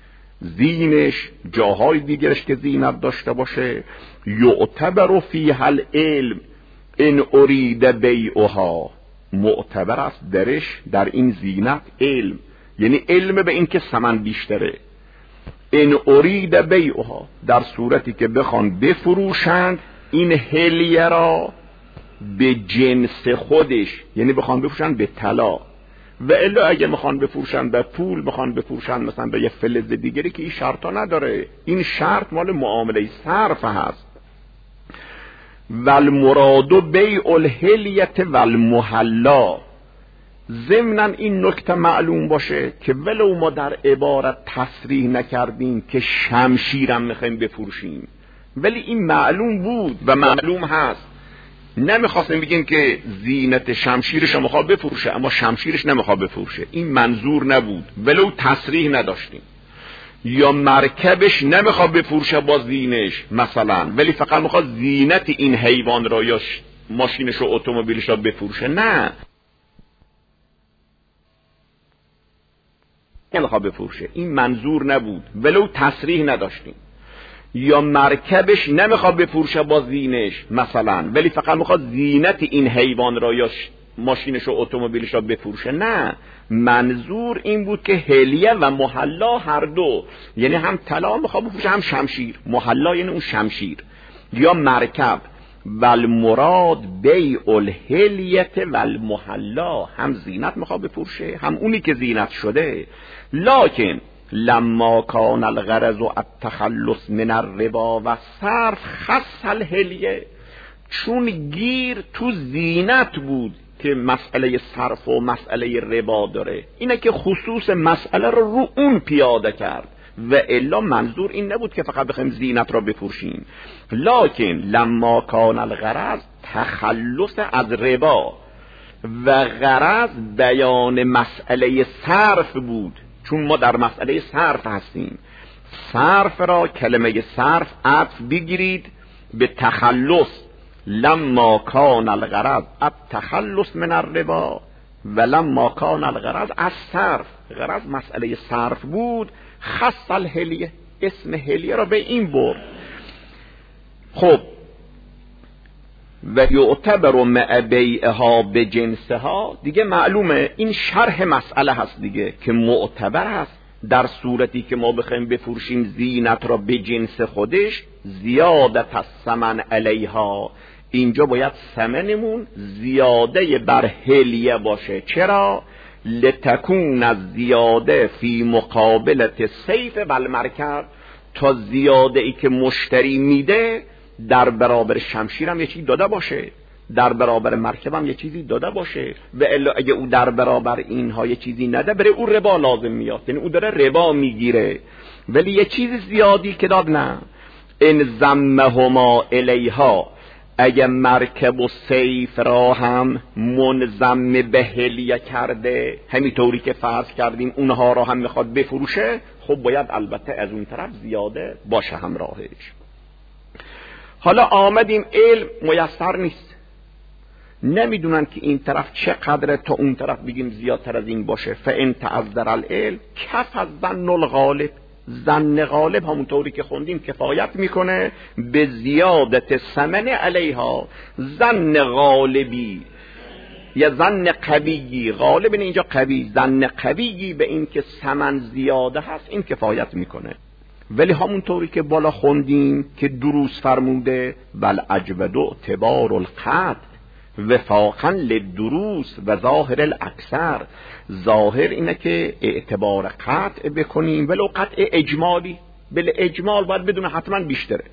زینش، جاهای دیگرش که زینت داشته باشه، یعتبر فیها العلم ان ارید بیعها، معتبر است درش، در این زینت علم، یعنی علم به این که ثمن بیشتره. ان ارید بیعها، در صورتی که بخوان بفروشند این هلیه را به جنس خودش، یعنی بخوان بفروشند به طلا، و الا اگه میخوان بفروشند به پول، میخوان بفروشند مثلا به یه فلز دیگری که این شرطا نداره، این شرط مال معامله صرف هست. والمراد بیع الهلیت والمحلا، ضمناً این نکته معلوم باشه که ولو ما در عبارت تصریح نکردیم که شمشیرم میخوایم بفروشیم، ولی این معلوم بود و معلوم هست. نمیخواستیم بگیم که زینت شمشیرش میخواد بفروشه اما شمشیرش نمیخواد بفروشه، این منظور نبود، ولو تصریح نداشتیم. یا مرکبش نمیخواد بفروشه با زینش مثلا، ولی فقط میخواد زینت این حیوان را یا ماشینش و اتومبیلش را بفروشه، نه نمیخواد بفروشه، این منظور نبود، ولو تصریح نداشتیم. یا مرکبش نمیخواد بفروشه با زینش مثلا، ولی فقط میخواد زینت این حیوان را یا ماشینش و اتومبیلش را بفروشه، نه منظور این بود که هلیه و محلا هر دو، یعنی هم طلا میخواد بفروشه هم شمشیر، محلا یعنی اون شمشیر. یا مرکب والمراد بیع الهلیت والمحلا، هم زینت میخواد بفروشه هم اونی که زینت شده. لکن لما کان الغرض و التخلص من الربا و صرف خص الهلیه، چون گیر تو زینت بود که مسئله صرف و مسئله ربا داره، اینه که خصوص مسئله رو رو اون پیاده کرد، و الا منظور این نبود که فقط بخوایم زینت را بفروشیم. لکن لما کان الغرض تخلص از ربا و غرض بیان مسئله صرف بود، چون ما در مسئله صرف هستیم. صرف را کلمه صرف عطف بگیرید به تخلص، لما کان الغرض التخلص من الربا و لما کان الغرض از صرف، غرض مسئله صرف بود، خص الهلیه، اسم هلیه را به این برد. خب و یعتبر مع بیعها به جنسها، دیگه معلومه این شرح مسئله هست دیگه، که معتبر هست در صورتی که ما بخوایم بفروشیم زینت را به جنس خودش، زیادت الثمن علیها اینجا باید ثمنمون زیاده بر هلیه باشه. چرا؟ لتکون از زیاده فی مقابلت سیف و المرکب، تا زیاده ای که مشتری میده در برابر شمشیرم یه چیزی داده باشه، در برابر مرکبم یه چیزی داده باشه. و الا اگه او در برابر اینها یه چیزی نده، بره او ربا لازم میاد، یعنی او داره ربا میگیره. ولی یه چیز زیادی که داد نه. ان ضمهما الیها، اگه مرکب و سیف را هم منضم به هلیه کرده، همینطوری که فرض کردیم اونها را هم میخواد بفروشه، خب باید البته از اون طرف زیاده باشه همراهش. حالا آمدیم علم میسر نیست، نمیدونن که این طرف چه قدره تا اون طرف بگیم زیادتر از این باشه. فان تعذر العلم کف از ظن الغالب، ظن غالب همونطوری که خوندیم کفایت میکنه به زیادت ثمن علیها. ظن غالبی یا ظن قویی، غالب اینجا قوی، ظن قویی به این که ثمن زیاده هست، این کفایت میکنه. ولی همونطوری که بالا خوندیم که دروس فرموده بل اجود اعتبار القطع وفاقا للدروس و ظاهر الاکثر، ظاهر اینه که اعتبار قطع بکنیم ولو قطع اجمالی، بل اجمال باید بدون حتما بیشتره.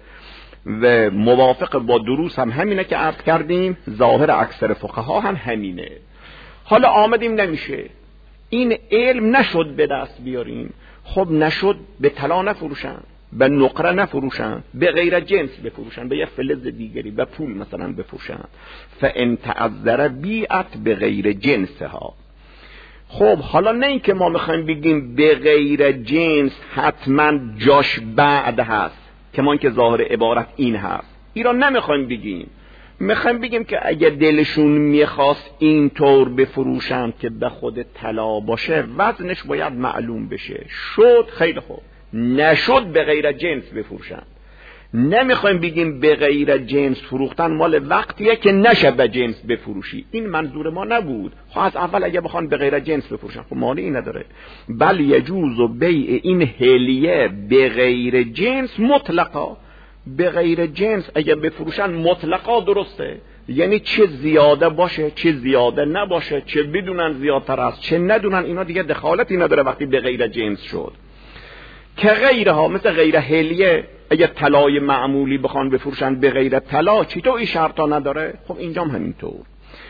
و موافق با دروس هم همینه که عرض کردیم، ظاهر اکثر فقها هم همینه. حالا آمدیم نمیشه، این علم نشد به دست بیاریم، خب نشد به طلا نفروشن، به نقره نفروشن، به غیر جنس بفروشن، به یه فلز دیگری، به پول مثلا بفروشن. فان تعذر بیعت به غیر جنسها. خب حالا نه این که ما میخوایم بگیم به غیر جنس حتما جاش بعد هست، که ما این که ظاهر عبارت این هست، ایران نمیخوایم بگیم. میخوایم بگیم که اگه دلشون میخواست اینطور بفروشن که به خود طلا باشه، وزنش باید معلوم بشه. شد خیلی خوب، نشد به غیر جنس بفروشن. نمیخوایم بگیم به غیر جنس فروختن مال وقتیه که نشه به جنس بفروشی، این منظور ما نبود. خب از اول اگه بخوان به غیر جنس بفروشن خب مانعی نداره. بل یجوز بیع این هلیه به غیر جنس مطلقا، به غیر جنس اگه بفروشن مطلقا درسته، یعنی چه زیاده باشه چه زیاده نباشه، چه بدونن زیادتر است چه ندونن، اینا دیگه دخالتی نداره وقتی به غیر جنس شد. که غیرها مثل غیر هلیه، اگه طلای معمولی بخوان بفروشن به غیر طلا، چطور این شرطا نداره؟ خب اینجام همینطور.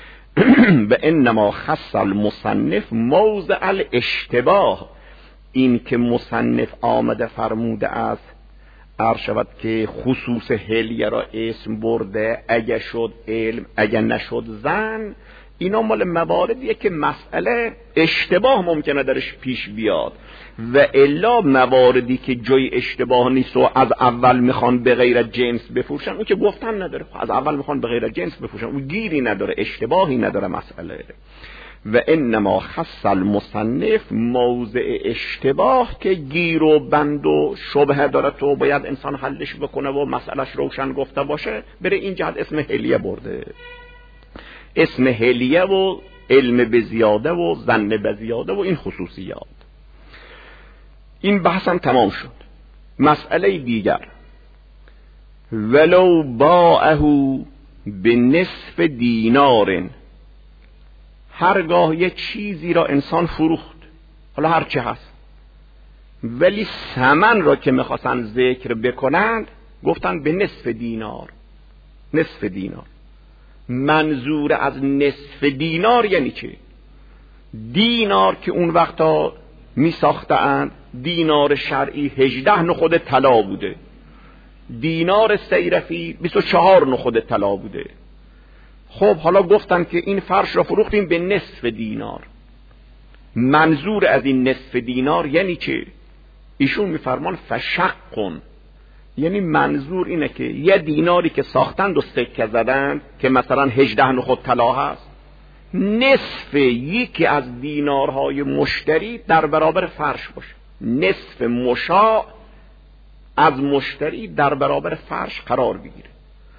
به انما خص المصنف موضع الاشتباه، این که مصنف آمده فرموده است عرض شود که خصوص هلیه را اسم برده، اگه شد علم اگه نشد زن، اینا مال مواردیه که مسئله اشتباه ممکنه درش پیش بیاد. و الا مواردی که جای اشتباه نیست و از اول میخوان به غیر جنس بفروشن، اون که گفتن نداره، از اول میخوان به غیر جنس بفروشن، اون گیری نداره، اشتباهی نداره مسئله. و انما خص المصنف موضع اشتباه که گیر و بند و شبهه داره تو باید انسان حلش بکنه و مسئلهش روشن گفته باشه، بره این جهت اسم هلیه برده. اسم هلیه و علم به زیاده و ظن به زیاده و این خصوصیات. این بحثم تمام شد. مسئله دیگر، ولو باعه به نصف دینار، هرگاه یک چیزی را انسان فروخت، حالا هر چه هست، ولی ثمن را که میخواستن ذکر بکنند گفتن به نصف دینار. نصف دینار منظور از نصف دینار یعنی چه؟ دینار که اون وقتا می ساختند دینار شرعی هجده نخود طلا بوده، دینار سیرفی بیست و چهار نخود طلا بوده. خب حالا گفتن که این فرش را فروختیم به نصف دینار. منظور از این نصف دینار یعنی چه؟ ایشون میفرمان فشقن، یعنی منظور اینه که یه دیناری که ساختند و سکه زدند که مثلا هجده نخود طلا هست، نصف یکی از دینارهای مشتری در برابر فرش باشه، نصف مشاع از مشتری در برابر فرش قرار بگیره.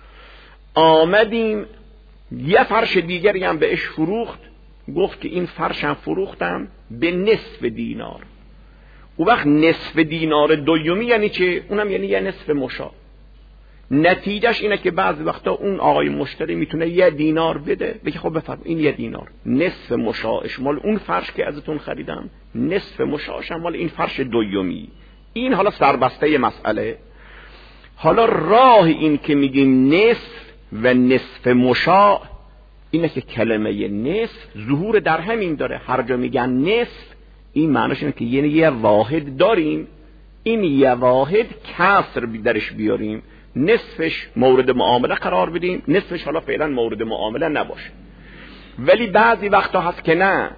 آمدیم یه فرش دیگری هم بهش فروخت، گفت که این فرشم فروختم به نصف دینار. او وقت نصف دینار دومی یعنی چه؟ اونم یعنی یه نصف مشاع. نتیجهش اینه که بعضی وقتا اون آقای مشتری میتونه یه دینار بده، بگه خب بفرم این یه دینار، نصف مشاعش مال اون فرش که ازتون خریدم، نصف مشاعش مال این فرش دومی. این حالا سربسته مسئله. حالا راه این که میگیم نصف و نصف مشاع اینه که کلمه نصف ظهور در همین داره. هر جا میگن نصف این معناش اینه که یعنی یه واحد داریم، این یه واحد کسر درش بیاریم، نصفش مورد معامله قرار بدیم، نصفش حالا فعلا مورد معامله نباشه. ولی بعضی وقتا هست که نه،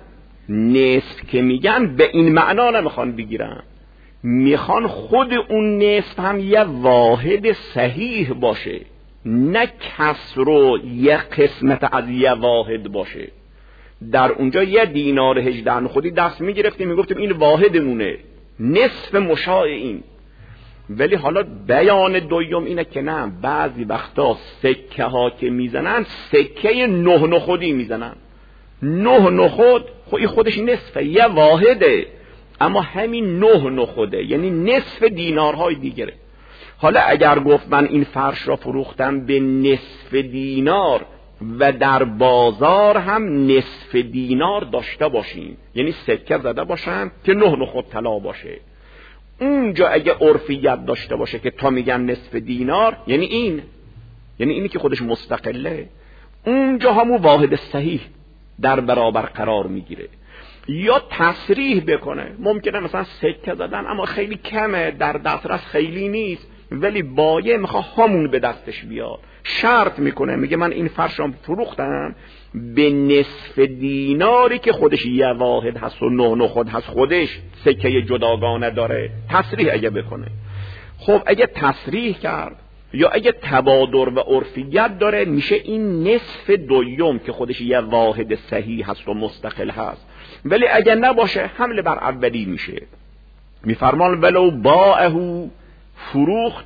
نصف که میگن به این معنا نمیخوان بگیرن، میخوان خود اون نصف هم یه واحد صحیح باشه، نه کسر و یه قسمت از یه واحد باشه. در اونجا یه دینار هجده خودی دست میگرفتیم میگفتیم این واحدمونه، نصف مشاع این. ولی حالا بیان دوم اینه که نه، بعضی وقتا سکه ها که میزنن سکه نه نخودی میزنن. نه نخود خب این خودش نصفه، یه واحده، اما همین نه نخوده یعنی نصف دینارهای دیگره. حالا اگر گفت من این فرش را فروختم به نصف دینار و در بازار هم نصف دینار داشته باشیم، یعنی سکه زده باشن که نه نخود طلا باشه، اونجا اگه عرفیت داشته باشه که تا میگن نصف دینار یعنی این، یعنی اینی که خودش مستقله، اونجا همون واحد صحیح در برابر قرار میگیره. یا تصریح بکنه، ممکنه مثلا سکه زدن اما خیلی کمه، در دسترس خیلی نیست، ولی بایع میخواد همون به دستش بیاد، شرط میکنه میگه من این فرشم فروختم به نصف دیناری که خودش یه واحد هست و نه نخود هست، خودش سکه جداگانه داره. تصریح اگه بکنه، خب اگه تصریح کرد یا اگه تبادر و عرفیت داره میشه این نصف دوم که خودش یه واحد صحیح هست و مستقل هست. ولی اگه نباشه حمله بر اولی میشه. میفرمان ولو باعه، فروخت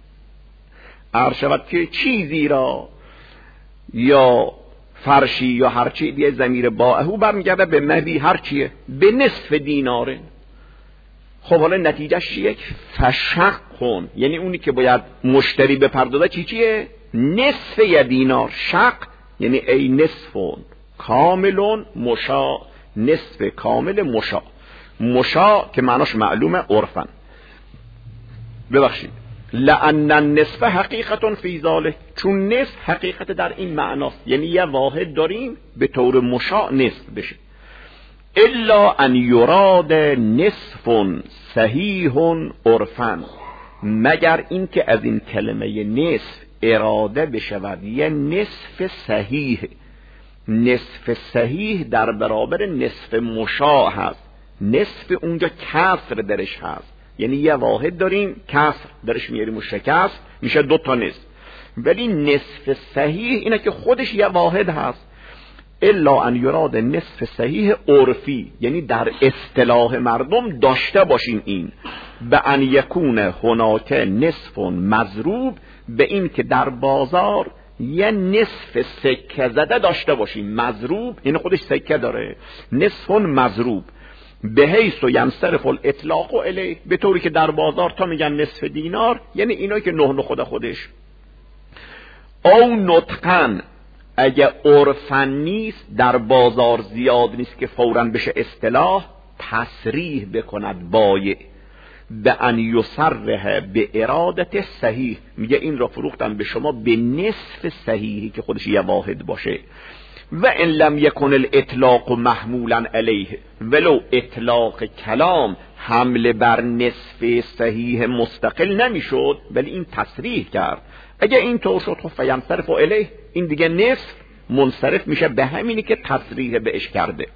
ارشود که چیزی را یا فرشی یا هر چی دیگه، ضمیر باعه برمیگرده به مبی هر چیه، به نصف دیناره. خب حالا نتیجهش چیه؟ فشق کن، یعنی اونی که باید مشتری بپردازه چی چیه؟ نصف یه دینار. شق یعنی ای نصفون کاملون مشا، نصف کامل مشا. مشا که معناش معلومه عرفن. ببخشید، لأن النصف حقیقتون فی ذالک، چون نصف حقیقت در این معناست، یعنی یه واحد داریم به طور مشاع نصف بشه. الا ان یراد نصف صحیح عرفا، مگر این که از این کلمه نصف اراده بشود یه نصف صحیح. نصف صحیح در برابر نصف مشاع هست، نصف اونجا کسر درش هست، یعنی یه واحد داریم کسر درش میاریم و شکست میشه دو تا نصف. ولی نصف صحیح اینه که خودش یه واحد هست. الا ان یراد نصف صحیح عرفی، یعنی در اصطلاح مردم داشته باشین این، به ان یکون هناک نصف مضروب، به این که در بازار یه نصف سکه زده داشته باشین. مضروب یعنی خودش سکه داره، نصف مضروب به حیث و ینصرف الاطلاق الیه، به طوری که در بازار تا میگن نصف دینار یعنی اینایی که نه نخود خودش. او نطقن، اگه عرفن نیست در بازار زیاد نیست که فوراً بشه اصطلاح، تصریح بکند بایع به ان یصرح به ارادت صحیح، میگه این را فروختم به شما به نصف صحیحی که خودش یه واحد باشه. و ان لم یکن الاطلاق محمولا علیه، ولو اطلاق کلام حمله بر نصف صحیح مستقل نمیشد، ولی این تصریح کرد. اگه این طور شد خب فینصرف الیه، این دیگه نصف منصرف میشه به همینی که تصریح بهش کرده.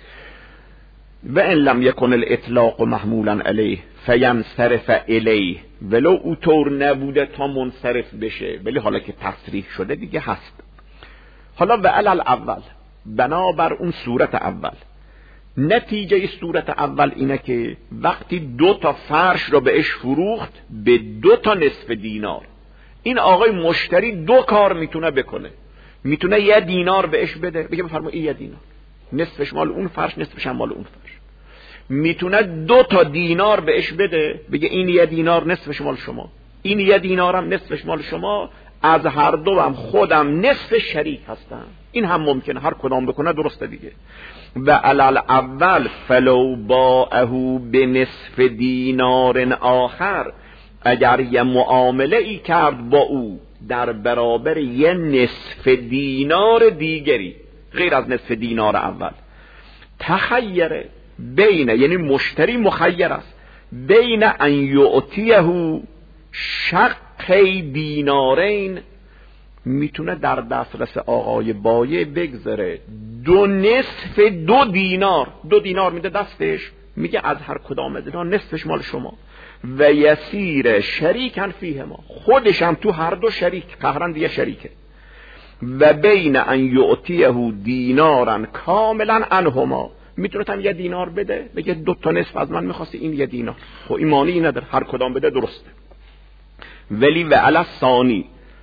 و ان لم یکن الاطلاق محمولا علیه فینصرف الیه، ولو او طور نبوده تا منصرف بشه، ولی حالا که تصریح شده دیگه هست. حالا و علل اول، بنابر اون صورت اول، نتیجه صورت اول اینه که وقتی دو تا فرش رو بهش فروخت به دو تا نصف دینار، این آقای مشتری دو کار میتونه بکنه. میتونه یه دینار بهش بده، بگه بفرما این یه دینار، نصفش مال اون فرش نصفش هم مال اون فرش. میتونه دو تا دینار بهش بده، بگه این یه دینار نصفش مال شما، این یه دینارم نصفش مال شما، از هر دو هم خودم نصف شریک هستم. این هم ممکنه، هر کدام بکنه درسته دیگه. و علل اول فلو باعه به نصف دینار آخر، اگر یه معامله ای کرد با او در برابر یه نصف دینار دیگری غیر از نصف دینار اول، تخیر بین، یعنی مشتری مخیر است بین ان یعطیه شقی دینارین، میتونه در دسترس آقای بایع بگذاره دو نصف دو دینار، دو دینار میده دستش، میگه از هر کدام از اینا نصفش مال شما. و یسیر شریکن فیهما، خودش هم تو هر دو شریک، قهرن دیگه شریکه. و بین ان یعطیه دینارن کاملا انهما، میتونه هم یه دینار بده بگه دو تا نصف از من میخواستی، این یه دینار، خب این مانعی نداره، هر کدام بده درسته. ولی و علی ثانی،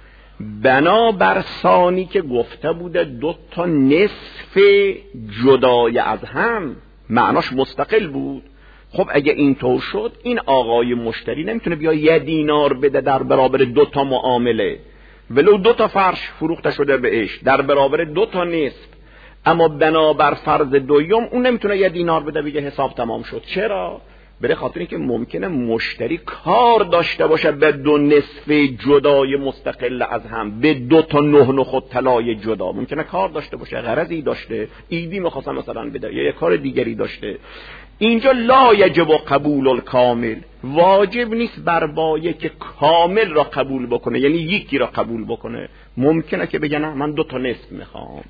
بنابر ثانی که گفته بوده دو تا نصف جدای از هم، معناش مستقل بود. خب اگه اینطور شد، این آقای مشتری نمیتونه بیا یه دینار بده در برابر دو تا معامله، ولو دو تا فرش فروخته شده بهش در برابر دو تا نصف، اما بنابر فرض دوم اون نمیتونه یه دینار بده بگه حساب تمام شد. چرا؟ برای خاطر اینکه ممکنه مشتری کار داشته باشه به دو نصف جدای مستقل از هم، به دو تا نه نخود طلای جدا، ممکنه کار داشته باشه، غرضی داشته، ایدی میخواستم مثلا بده یا یه کار دیگری داشته. اینجا لا یجب قبول الکامل، واجب نیست بر بایع که کامل را قبول بکنه، یعنی یکی را قبول بکنه. ممکنه که بگه نه من دو تا نصف میخوام،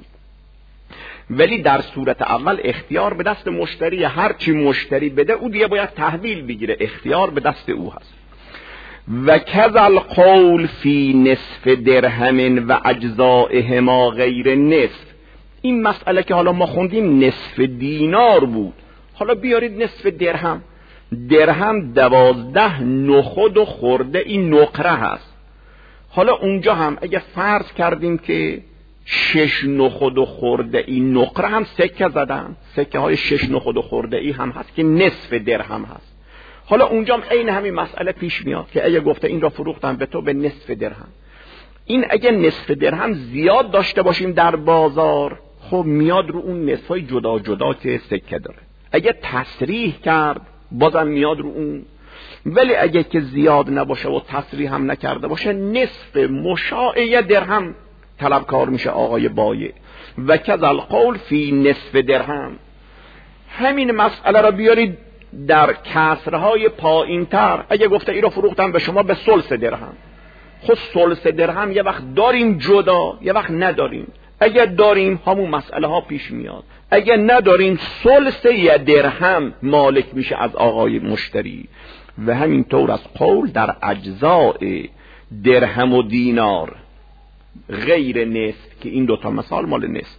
ولی در صورت اول اختیار به دست مشتری، هر چی مشتری بده او دیگه باید تحویل بگیره، اختیار به دست او هست. و کذل قول فی نصف درهم و اجزائهما غیر نصف، این مسئله که حالا ما خوندیم نصف دینار بود، حالا بیارید نصف درهم. درهم دوازده نخود و خورده این نقره هست. حالا اونجا هم اگه فرض کردیم که شش نخود و خورده ای نقره هم سکه زدن، سکه های شش نخود و خورده ای هم هست که نصف درهم هست. حالا اونجا هم عین همین مسئله پیش میاد که اگه گفته این را فروختم به تو به نصف درهم، این اگه نصف درهم زیاد داشته باشیم در بازار، خب میاد رو اون نصف های جدا جدا که سکه داره. اگه تصریح کرد بازم میاد رو اون، ولی اگه که زیاد نباشه و تصریح هم نکرده باشه، نصف مشاع درهم طلبکار میشه آقای بایع. و کذل قول فی نصف درهم، همین مسئله را بیارید در کسرهای پایین تر. اگه گفته ای را فروختم به شما به ثلث درهم، خود ثلث درهم یه وقت داریم جدا، یه وقت نداریم. اگه داریم همون مسئله ها پیش میاد، اگه نداریم ثلث یه درهم مالک میشه از آقای مشتری. و همین طور از قول در اجزاء درهم و دینار غیر نصف، که این دوتا مثال مال نصف.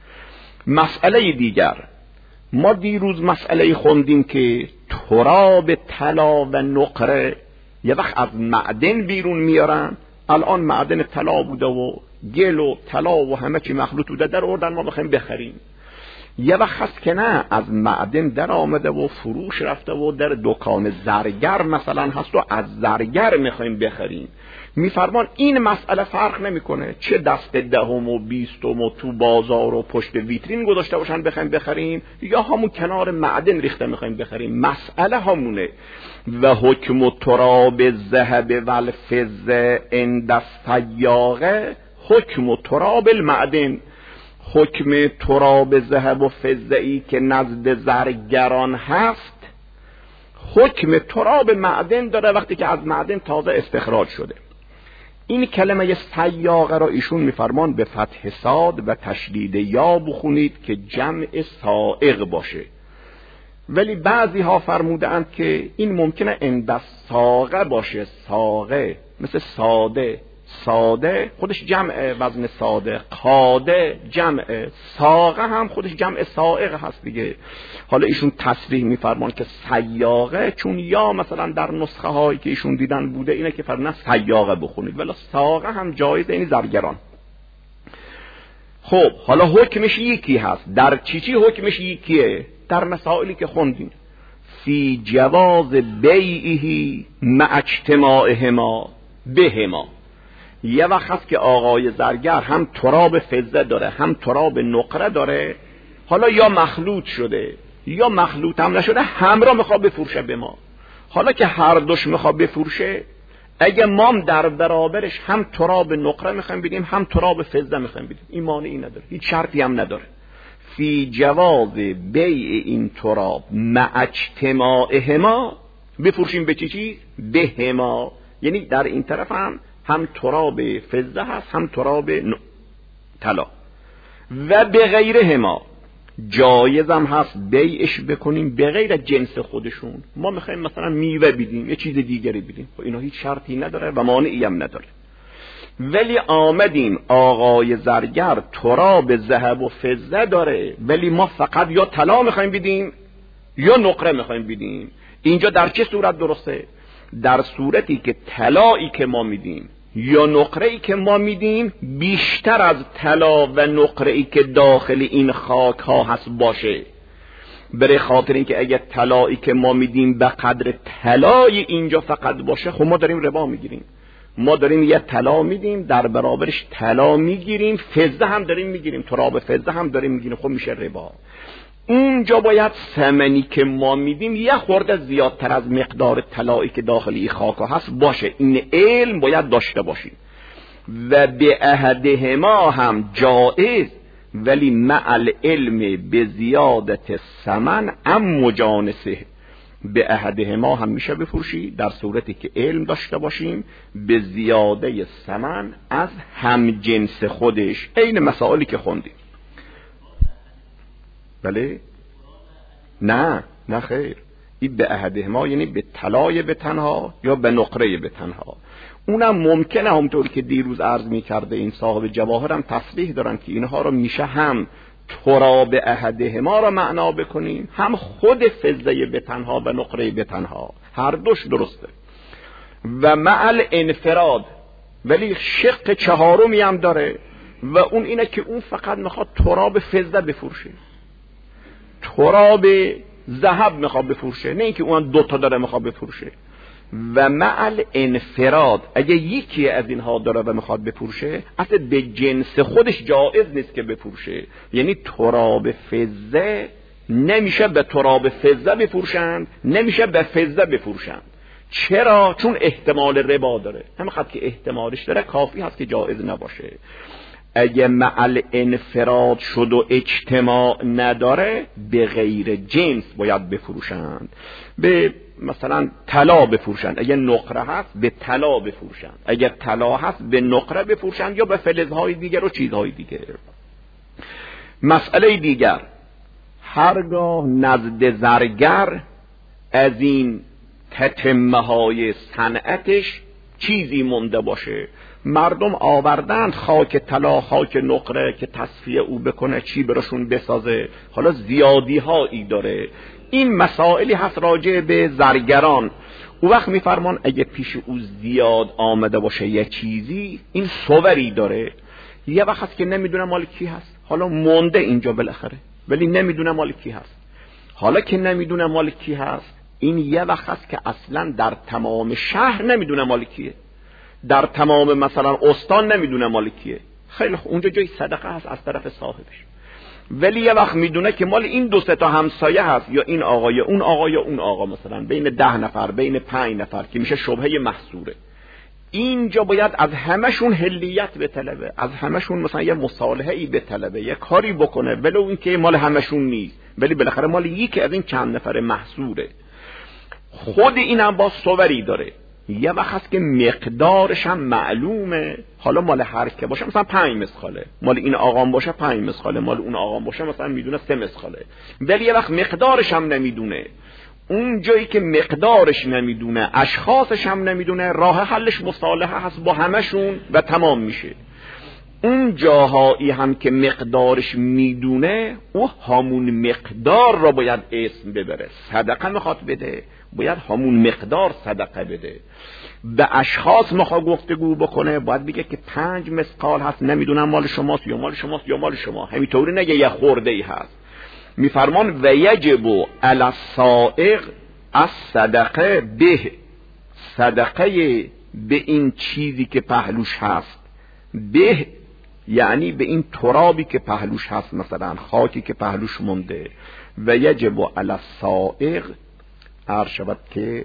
مسئله دیگر، ما دیروز مسئله خوندیم که تراب طلا و نقره یه وقت از معدن بیرون میارن. الان معدن طلا بوده و گل و طلا و همه چی مخلوط بوده در آوردن ما بخوایم بخریم. یه وقت هست که نه، از معدن در آمده و فروش رفته و در دکان زرگر مثلا هست و از زرگر میخوایم بخریم. میفرمان این مسئله فرق نمیکنه چه دست دهم و بیستم و تو بازار و پشت ویترین گذاشته باشن بخوایم بخریم، یا همون کنار معدن ریخته میخوایم بخریم، مسئله همونه. و حکم تراب الذهب و الفضه عند السیاقه حکم تراب المعدن، حکم تراب ذهب و فضه ای که نزد زرگران هست حکم تراب معدن داره وقتی که از معدن تازه استخراج شده. این کلمه سیاقه را ایشون میفرمان به فتح صاد و تشدید یا بخونید که جمع سائق باشه، ولی بعضی ها فرمودند که این ممکنه عند ساقه باشه، ساقه مثل ساده، ساده خودش جمع وزن ساده، قاده جمع، ساقه هم خودش جمع سائق هست دیگه. حالا ایشون تصریح میفرمان که سیاقه، چون یا مثلا در نسخه هایی که ایشون دیدن بوده اینه که فرمودن سیاقه بخونید، ولی ساقه هم جایزه، یعنی زرگران. خب حالا حکمش یکی هست، در چی چی حکمش یکیه؟ در مسائلی که خوندیم، فی جواز بیعه مع اجتماعهما، به ما. یه وقت هست که آقای زرگر هم تراب فضه داره هم تراب نقره داره، حالا یا مخلوط شده یا مخلوط هم نشده، همراه میخواد بفروشه به ما. حالا که هر دوش میخواد بفروشه، اگه ما در برابرش هم تراب نقره میخوایم بدیم هم تراب فضه میخوایم بدیم، این مانعی نداره، هیچ شرطی هم نداره. فی جواز بیع این تراب مع اجتماعهما، بفروشیم به چی چیز؟ به ما، یعنی در این طرف هم هم تراب فضه هست هم تراب طلا. و به غیرهما، جایزم هست بیعش بکنیم به غیر جنس خودشون. ما میخوایم مثلا میوه بدیم، یه چیز دیگری بدیم، خب اینا هیچ شرطی نداره و مانعی هم نداره. ولی آمدیم آقای زرگر تراب ذهب و فضه داره، ولی ما فقط یا طلا میخوایم بدیم یا نقره میخوایم بدیم. اینجا در چه صورت درسته؟ در صورتی که طلایی که ما میدیم یا نقره‌ای که ما میدیم بیشتر از طلا و نقره‌ای که داخل این خاک ها هست باشه. برای خاطر اینکه اگه طلایی که ما میدیم به قدر طلای اینجا فقط باشه، خب ما داریم ربا میگیریم. ما داریم یه طلا میدیم در برابرش طلا میگیریم، فضه هم داریم میگیریم، تراب فضه هم داریم میگیریم، خب میشه ربا. اونجا باید ثمنی که ما میدیم یه خورده زیادتر از مقدار طلایی که داخل این خاک ها هست باشه. این علم باید داشته باشیم. و به احدهما هم جائز، ولی مع العلم به زیادت ثمن ام مجانسه. به احدهما هم میشه بفروشی در صورتی که علم داشته باشیم به زیاده ثمن از هم جنس خودش، این مسائلی که خوندیم. بله؟ نه نه خیر، این به احدهما یعنی به طلای به تنها یا به نقره به تنها. اونم ممکنه همونطور که دیروز عرض می کرده این صاحب جواهر هم تصریح دارن که اینها رو میشه هم تراب احدهما رو معنا بکنیم هم خود فضه به تنها و نقره به تنها، هر دوش درسته. و مع الانفراد، ولی شق چهارمی هم داره و اون اینه که اون فقط میخواد تراب فضه بفروشه، تراب ذهب میخواد بفروشه، نه اینکه اون دو تا داره میخواد بفروشه. و مع الانفراد، اگه یکی از اینها داره و میخواد بفروشه، اصلا به جنس خودش جایز نیست که بفروشه. یعنی تراب فضه نمیشه به تراب فضه بفروشند، نمیشه به فضه بفروشند. چرا؟ چون احتمال ربا داره. همینقدر که احتمالش داره کافی هست که جایز نباشه. اگه مع الانفراد شد و اجتماع نداره، به غیر جنس باید بفروشند. به مثلا طلا بفروشند، اگه نقره هست به طلا بفروشند، اگه طلا هست به نقره بفروشند، یا به فلزهای دیگر و چیزهای دیگر. مسئله دیگر، هرگاه نزد زرگر از این تتمه های صنعتش چیزی مونده باشه، مردم آوردند خاک طلا خاک نقره که تصفیه او بکنه چی براشون بسازه، حالا زیادی هایی داره. این مسائلی هست راجع به زرگران. او وقت میفرمان اگه پیش او زیاد آمده باشه یه چیزی، این صوری داره، یه وقت هست که نمیدونه مال کی هست، حالا مونده اینجا بالاخره ولی نمیدونه مال کی هست. حالا که نمیدونه مال کی هست، این یه وقت هست که اصلا در تمام شهر نمیدونه مال کیه، در تمام مثلا استان نمیدونه مال کیه. خیلی خوب، اونجا جای صدقه هست از طرف صاحبش، ولی یه وقت میدونه که مال این دو سه تا همسایه هست، یا این آقا یا اون آقا یا اون آقا، مثلا بین ده نفر بین پنج نفر که میشه شبهه محصوره. اینجا باید از همشون حلیت به طلبه، از همشون مثلا یه مصالحه‌ای به طلبه، یه کاری بکنه ولو این که مال همشون نیست، ولی بالاخره مال یکی از این چند نفر محصوره. خود این هم با صوری داره. یه وقت هست که مقدارش هم معلومه، حالا مال هر که باشه مثلا پنج مسخاله، مال این آقام باشه پنج مسخاله، مال اون آقام باشه مثلا میدونه سه مسخاله، ولی یه وقت مقدارش هم نمیدونه. اون جایی که مقدارش نمیدونه، اشخاصش هم نمیدونه، راه حلش مصالحه هست با همشون و تمام میشه. اون جاهایی هم که مقدارش میدونه، او همون مقدار را باید اسم ببره. صدقه میخواد بده، باید همون مقدار صدقه بده. به اشخاص میخواد گفتگو بکنه، باید بگه که پنج مسقال هست، نمیدونم مال شماست یا مال شماست یا مال شما، همینطوری نگه یه خورده ای هست. میفرمان و یجب علی السائق الصدقه به، صدقه به این چیزی که پهلوش هست، به یعنی به این ترابی که پهلوش هست، مثلا خاکی که پهلوش مونده. و یجب علی السائق عرض شود که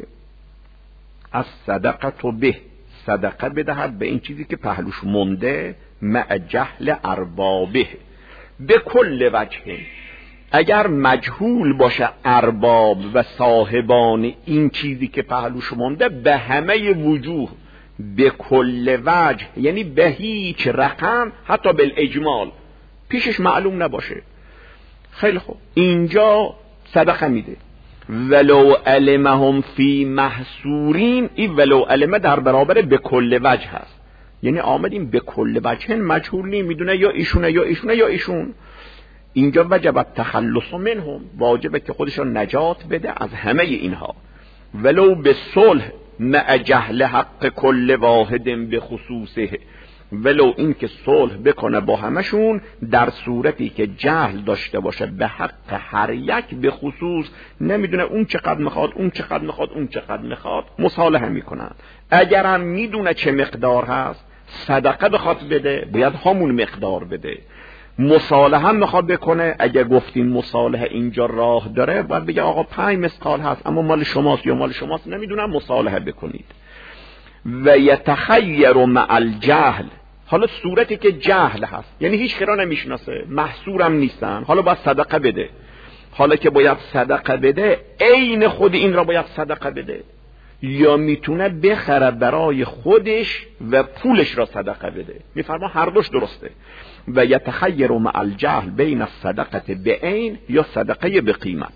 از صدقه به، صدقه بدهد به این چیزی که پهلوش مونده، مع جهل اربابه، به کل وجه. اگر مجهول باشه ارباب و صاحبان این چیزی که پهلوش مونده، به همه وجوه، به کل وجه، یعنی به هیچ رقم، حتی بالاجمال پیشش معلوم نباشه. خیلی خوب، اینجا صدقه میده. ولو علمهم فی محصورین، این ولو علمه در برابر به کل وجه هست، یعنی آمدیم به کل وجه، مجهول نیم، میدونه یا ایشونه یا ایشونه یا ایشون. اینجا وجب التخلص منهم، واجبه که خودشون نجات بده از همه اینها. ولو به صلح مع جهل حق کل واحد به خصوصه، ولو این که صلح بکنه با همشون در صورتی که جهل داشته باشه به حق هر یک به خصوص، نمیدونه اون چقدر میخواد اون چقدر میخواد اون چقدر میخواد، مصالحه میکنن. اگرم میدونه چه مقدار هست، صدقه بخواد بده باید همون مقدار بده. مصالحه میخواد بکنه، اگه گفتین مصالحه اینجا راه داره، باید بگه آقا پنج مسقال هست اما مال شماست یا مال شماست نمیدونم، مصالحه بکنید. و یتخیر مع الجهل، حالا صورتی که جهل هست، یعنی هیچ کرا نمیشناسه، محصورم نیستن، حالا باید صدقه بده. حالا که باید صدقه بده، عین خود این را باید صدقه بده، یا میتونه بخره برای خودش و پولش را صدقه بده. میفرما هر دوش درسته. و یتخیر مع الجهل بین الصدقه بعین یا صدقه به قیمت.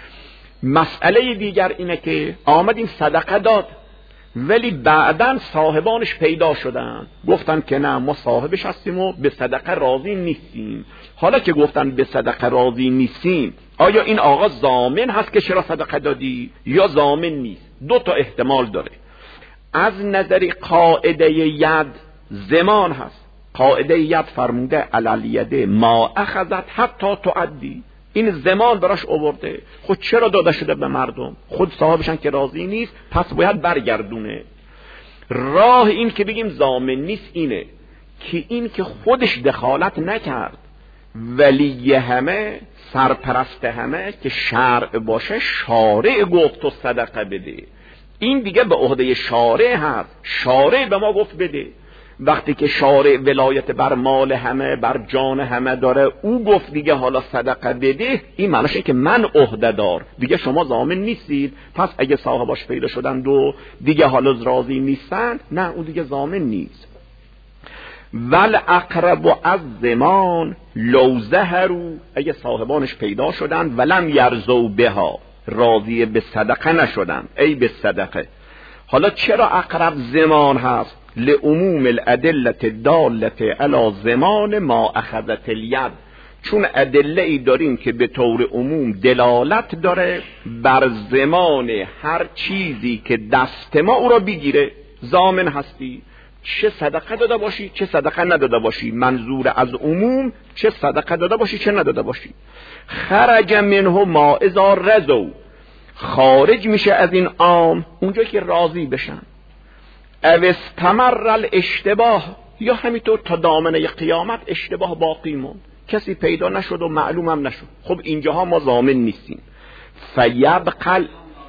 مسئله دیگر اینه که آمدیم صدقه داد، ولی بعداً صاحبانش پیدا شدن، گفتن که نه ما صاحبش هستیم و به صدقه راضی نیستیم. حالا که گفتن به صدقه راضی نیستیم، آیا این آقا ضامن هست که چرا صدقه دادی یا ضامن نیست؟ دو تا احتمال داره. از نظر قاعده ید زمان هست، قاعده ید فرموده علیه ما اخذت حتی تعدی، این زمان براش آورده. خود چرا داده شده به مردم؟ خود صاحبشن که راضی نیست، پس باید برگردونه. راه این که بگیم ضامن نیست اینه که این که خودش دخالت نکرد، ولی همه، سرپرست همه که شرع باشه، شارع گفت تو صدقه بده. این دیگه به عهده شارع هست، شارع به ما گفت بده. وقتی که شارع ولایت بر مال همه، بر جان همه داره، او گفت دیگه حالا صدقه بده، این معنیشه که من عهده دار، دیگه شما ضامن نیستید. پس اگه صاحباش پیدا شدن دو دیگه حالا راضی نیستن، نه اون دیگه ضامن نیست. ول اقرب از زمان لو ظهروا، اگه صاحبانش پیدا شدن ولم یرضوا بها، راضی به صدقه نشدن، ای به صدقه. حالا چرا اقرب زمان هست؟ لعموم الادله الداله علی زمان ما اخذت الید، چون ادله ای داریم که به طور عموم دلالت داره بر زمان هر چیزی که دست ما او را بگیره. ضامن هستی، چه صدقه داده باشی چه صدقه نداده باشی، منظور از عموم چه صدقه داده باشی چه نداده باشی. خرج منه ما اذا رضوا، خارج میشه از این عام اونجا که راضی بشن. او استمر الاشتباه، یا همینطور تا دامنه قیامت اشتباه باقی موند، کسی پیدا نشد و معلومم نشد. خب اینجاها ما ضامن نیستیم. فیبقل،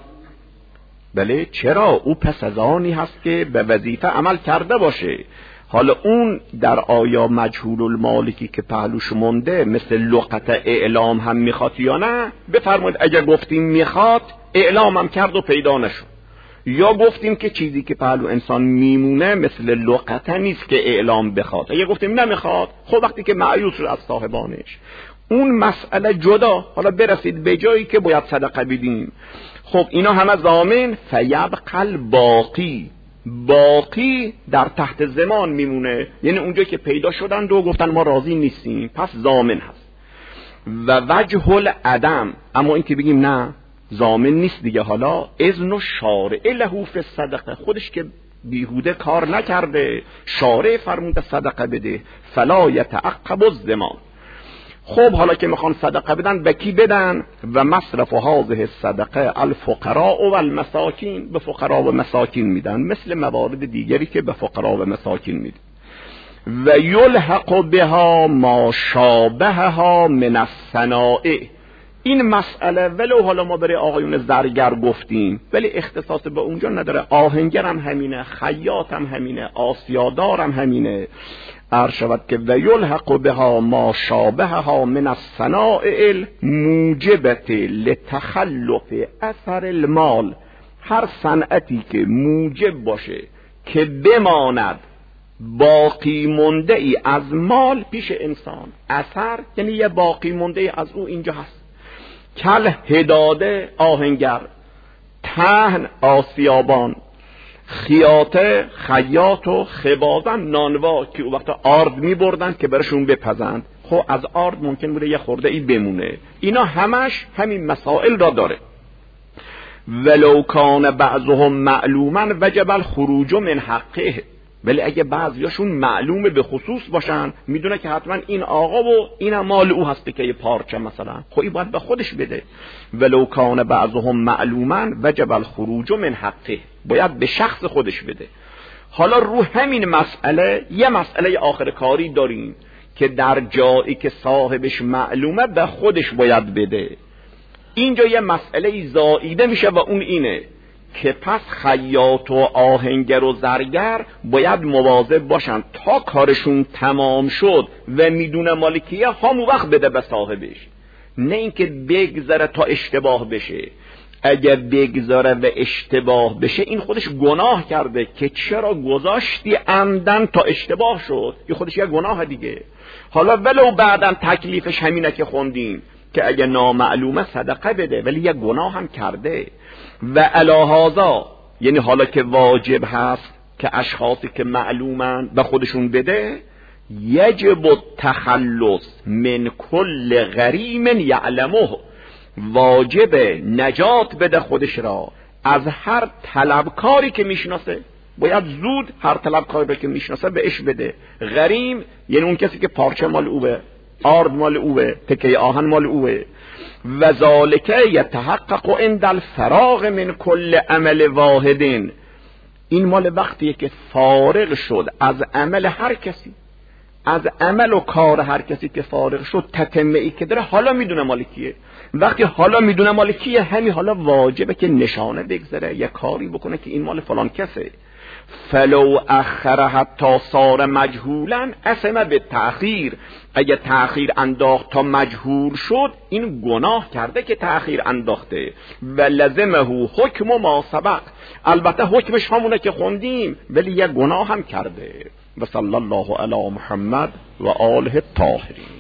بله چرا؟ او پس از آنی هست که به وظیفه عمل کرده باشه. حالا اون در آیا مجهول المالکی که پهلوش مونده مثل لقطه اعلام هم میخواد یا نه؟ بفرمایید اگر گفتیم میخواد، اعلام هم کرد و پیدا نشد، یا گفتیم که چیزی که پهلو انسان میمونه مثل لقطه نیست که اعلام بخواد، اگر گفتیم نمیخواد، خب وقتی که معیوس شد از صاحبانش، اون مسئله جدا. حالا برسید به جایی که باید صدقه بدیم، خب اینا همه ضامن. فیبقل باقی، باقی در تحت زمان میمونه، یعنی اونجا که پیدا شدن دو گفتن ما راضی نیستیم، پس ضامن هست. و وجه العدم، اما این که بگیم نه ضامن نیست دیگه، حالا اذن شارع له فی الصدقه، خودش که بیهوده کار نکرده، شارع فرموده صدقه بده. فلا یتعقب الزمان. خب حالا که میخوان صدقه بدن به کی بدن؟ و مصرف هذه الصدقه الفقراء و المساکین، به فقرا و مساکین میدن، مثل موارد دیگری که به فقرا و مساکین میدن. و یلحق بها ما شابهها من الصنائع. این مسئله ولو حالا ما برای آقایون زرگر گفتیم ولی اختصاص به اونجا نداره، آهنگر هم همینه، خیاط هم همینه، آسیادار هم همینه. عرض شود که و یلحق بها ما شابهها من الصنائع موجبت لتخلف اثر المال. هر صنعتی که موجب باشه که بماند باقی مونده ای از مال پیش انسان، اثر یعنی یه باقی مونده ای از او اینجا هست. کل هداده آهنگر، تهن آسیابان، خیاطه خیاط و خبازن نانوا که او وقتا آرد می بردن که برشون بپزند. خب از آرد ممکن بوده یه خورده ای بمونه. اینا همش همین مسائل را داره. ولو کان بعضهم معلوما وجب الخروج من حقه. ولی اگه بعضیاشون معلومه به خصوص باشن، میدونه که حتما این آقا و این مال او هسته که یه پارچه مثلا، خب این باید به خودش بده. ولو کان بعضهم معلوما وجب الخروج من حقه، باید به شخص خودش بده. حالا رو همین مسئله یه مسئله آخر کاری داریم که در جایی که صاحبش معلومه به خودش باید بده. اینجا یه مسئله زائیده میشه و اون اینه که پس خیاط و آهنگر و زرگر باید مواظب باشن تا کارشون تمام شد و میدونه مالکیه همون وقت بده به صاحبش، نه اینکه بگذره تا اشتباه بشه. اگر بگذاره و اشتباه بشه این خودش گناه کرده که چرا گذاشتی عمدن تا اشتباه شد، این خودش یه گناه دیگه. حالا ولو بعداً تکلیفش همینه که خوندیم که اگه نامعلومه صدقه بده ولی یه گناه هم کرده. و علاهازا یعنی حالا که واجب هست که اشخاصی که معلومن به خودشون بده، یجب التخلص من کل غریم یعلمه، واجب نجات بده خودش را از هر طلبکاری که میشناسه. باید زود هر طلبکاری که میشناسه بهش بده. غریم یعنی اون کسی که پارچه مال اوه، آرد مال اوه، تکه آهن مال اوه. و ذالک یتحقق عند الفراغ من کل عمل واحدین. این مال وقتیه که فارغ شد از عمل هر کسی، از عمل و کار هر کسی که فارغ شد، تتمه ای که داره حالا میدونه مالکیه. وقتی حالا میدونه مالکیه، همین حالا واجبه که نشانه بگذاره، یه کاری بکنه که این مال فلان کسه. فلو اخر حتی صار مجهولا اسم به تأخیر. اگه تأخیر انداخت تا مجهول شد این گناه کرده که تأخیر انداخته. و لزمه حکم ما سبق، البته حکمش همونه که خوندیم ولی یه گناه هم کرده. و صلی الله علی محمد و آله الطاهرین.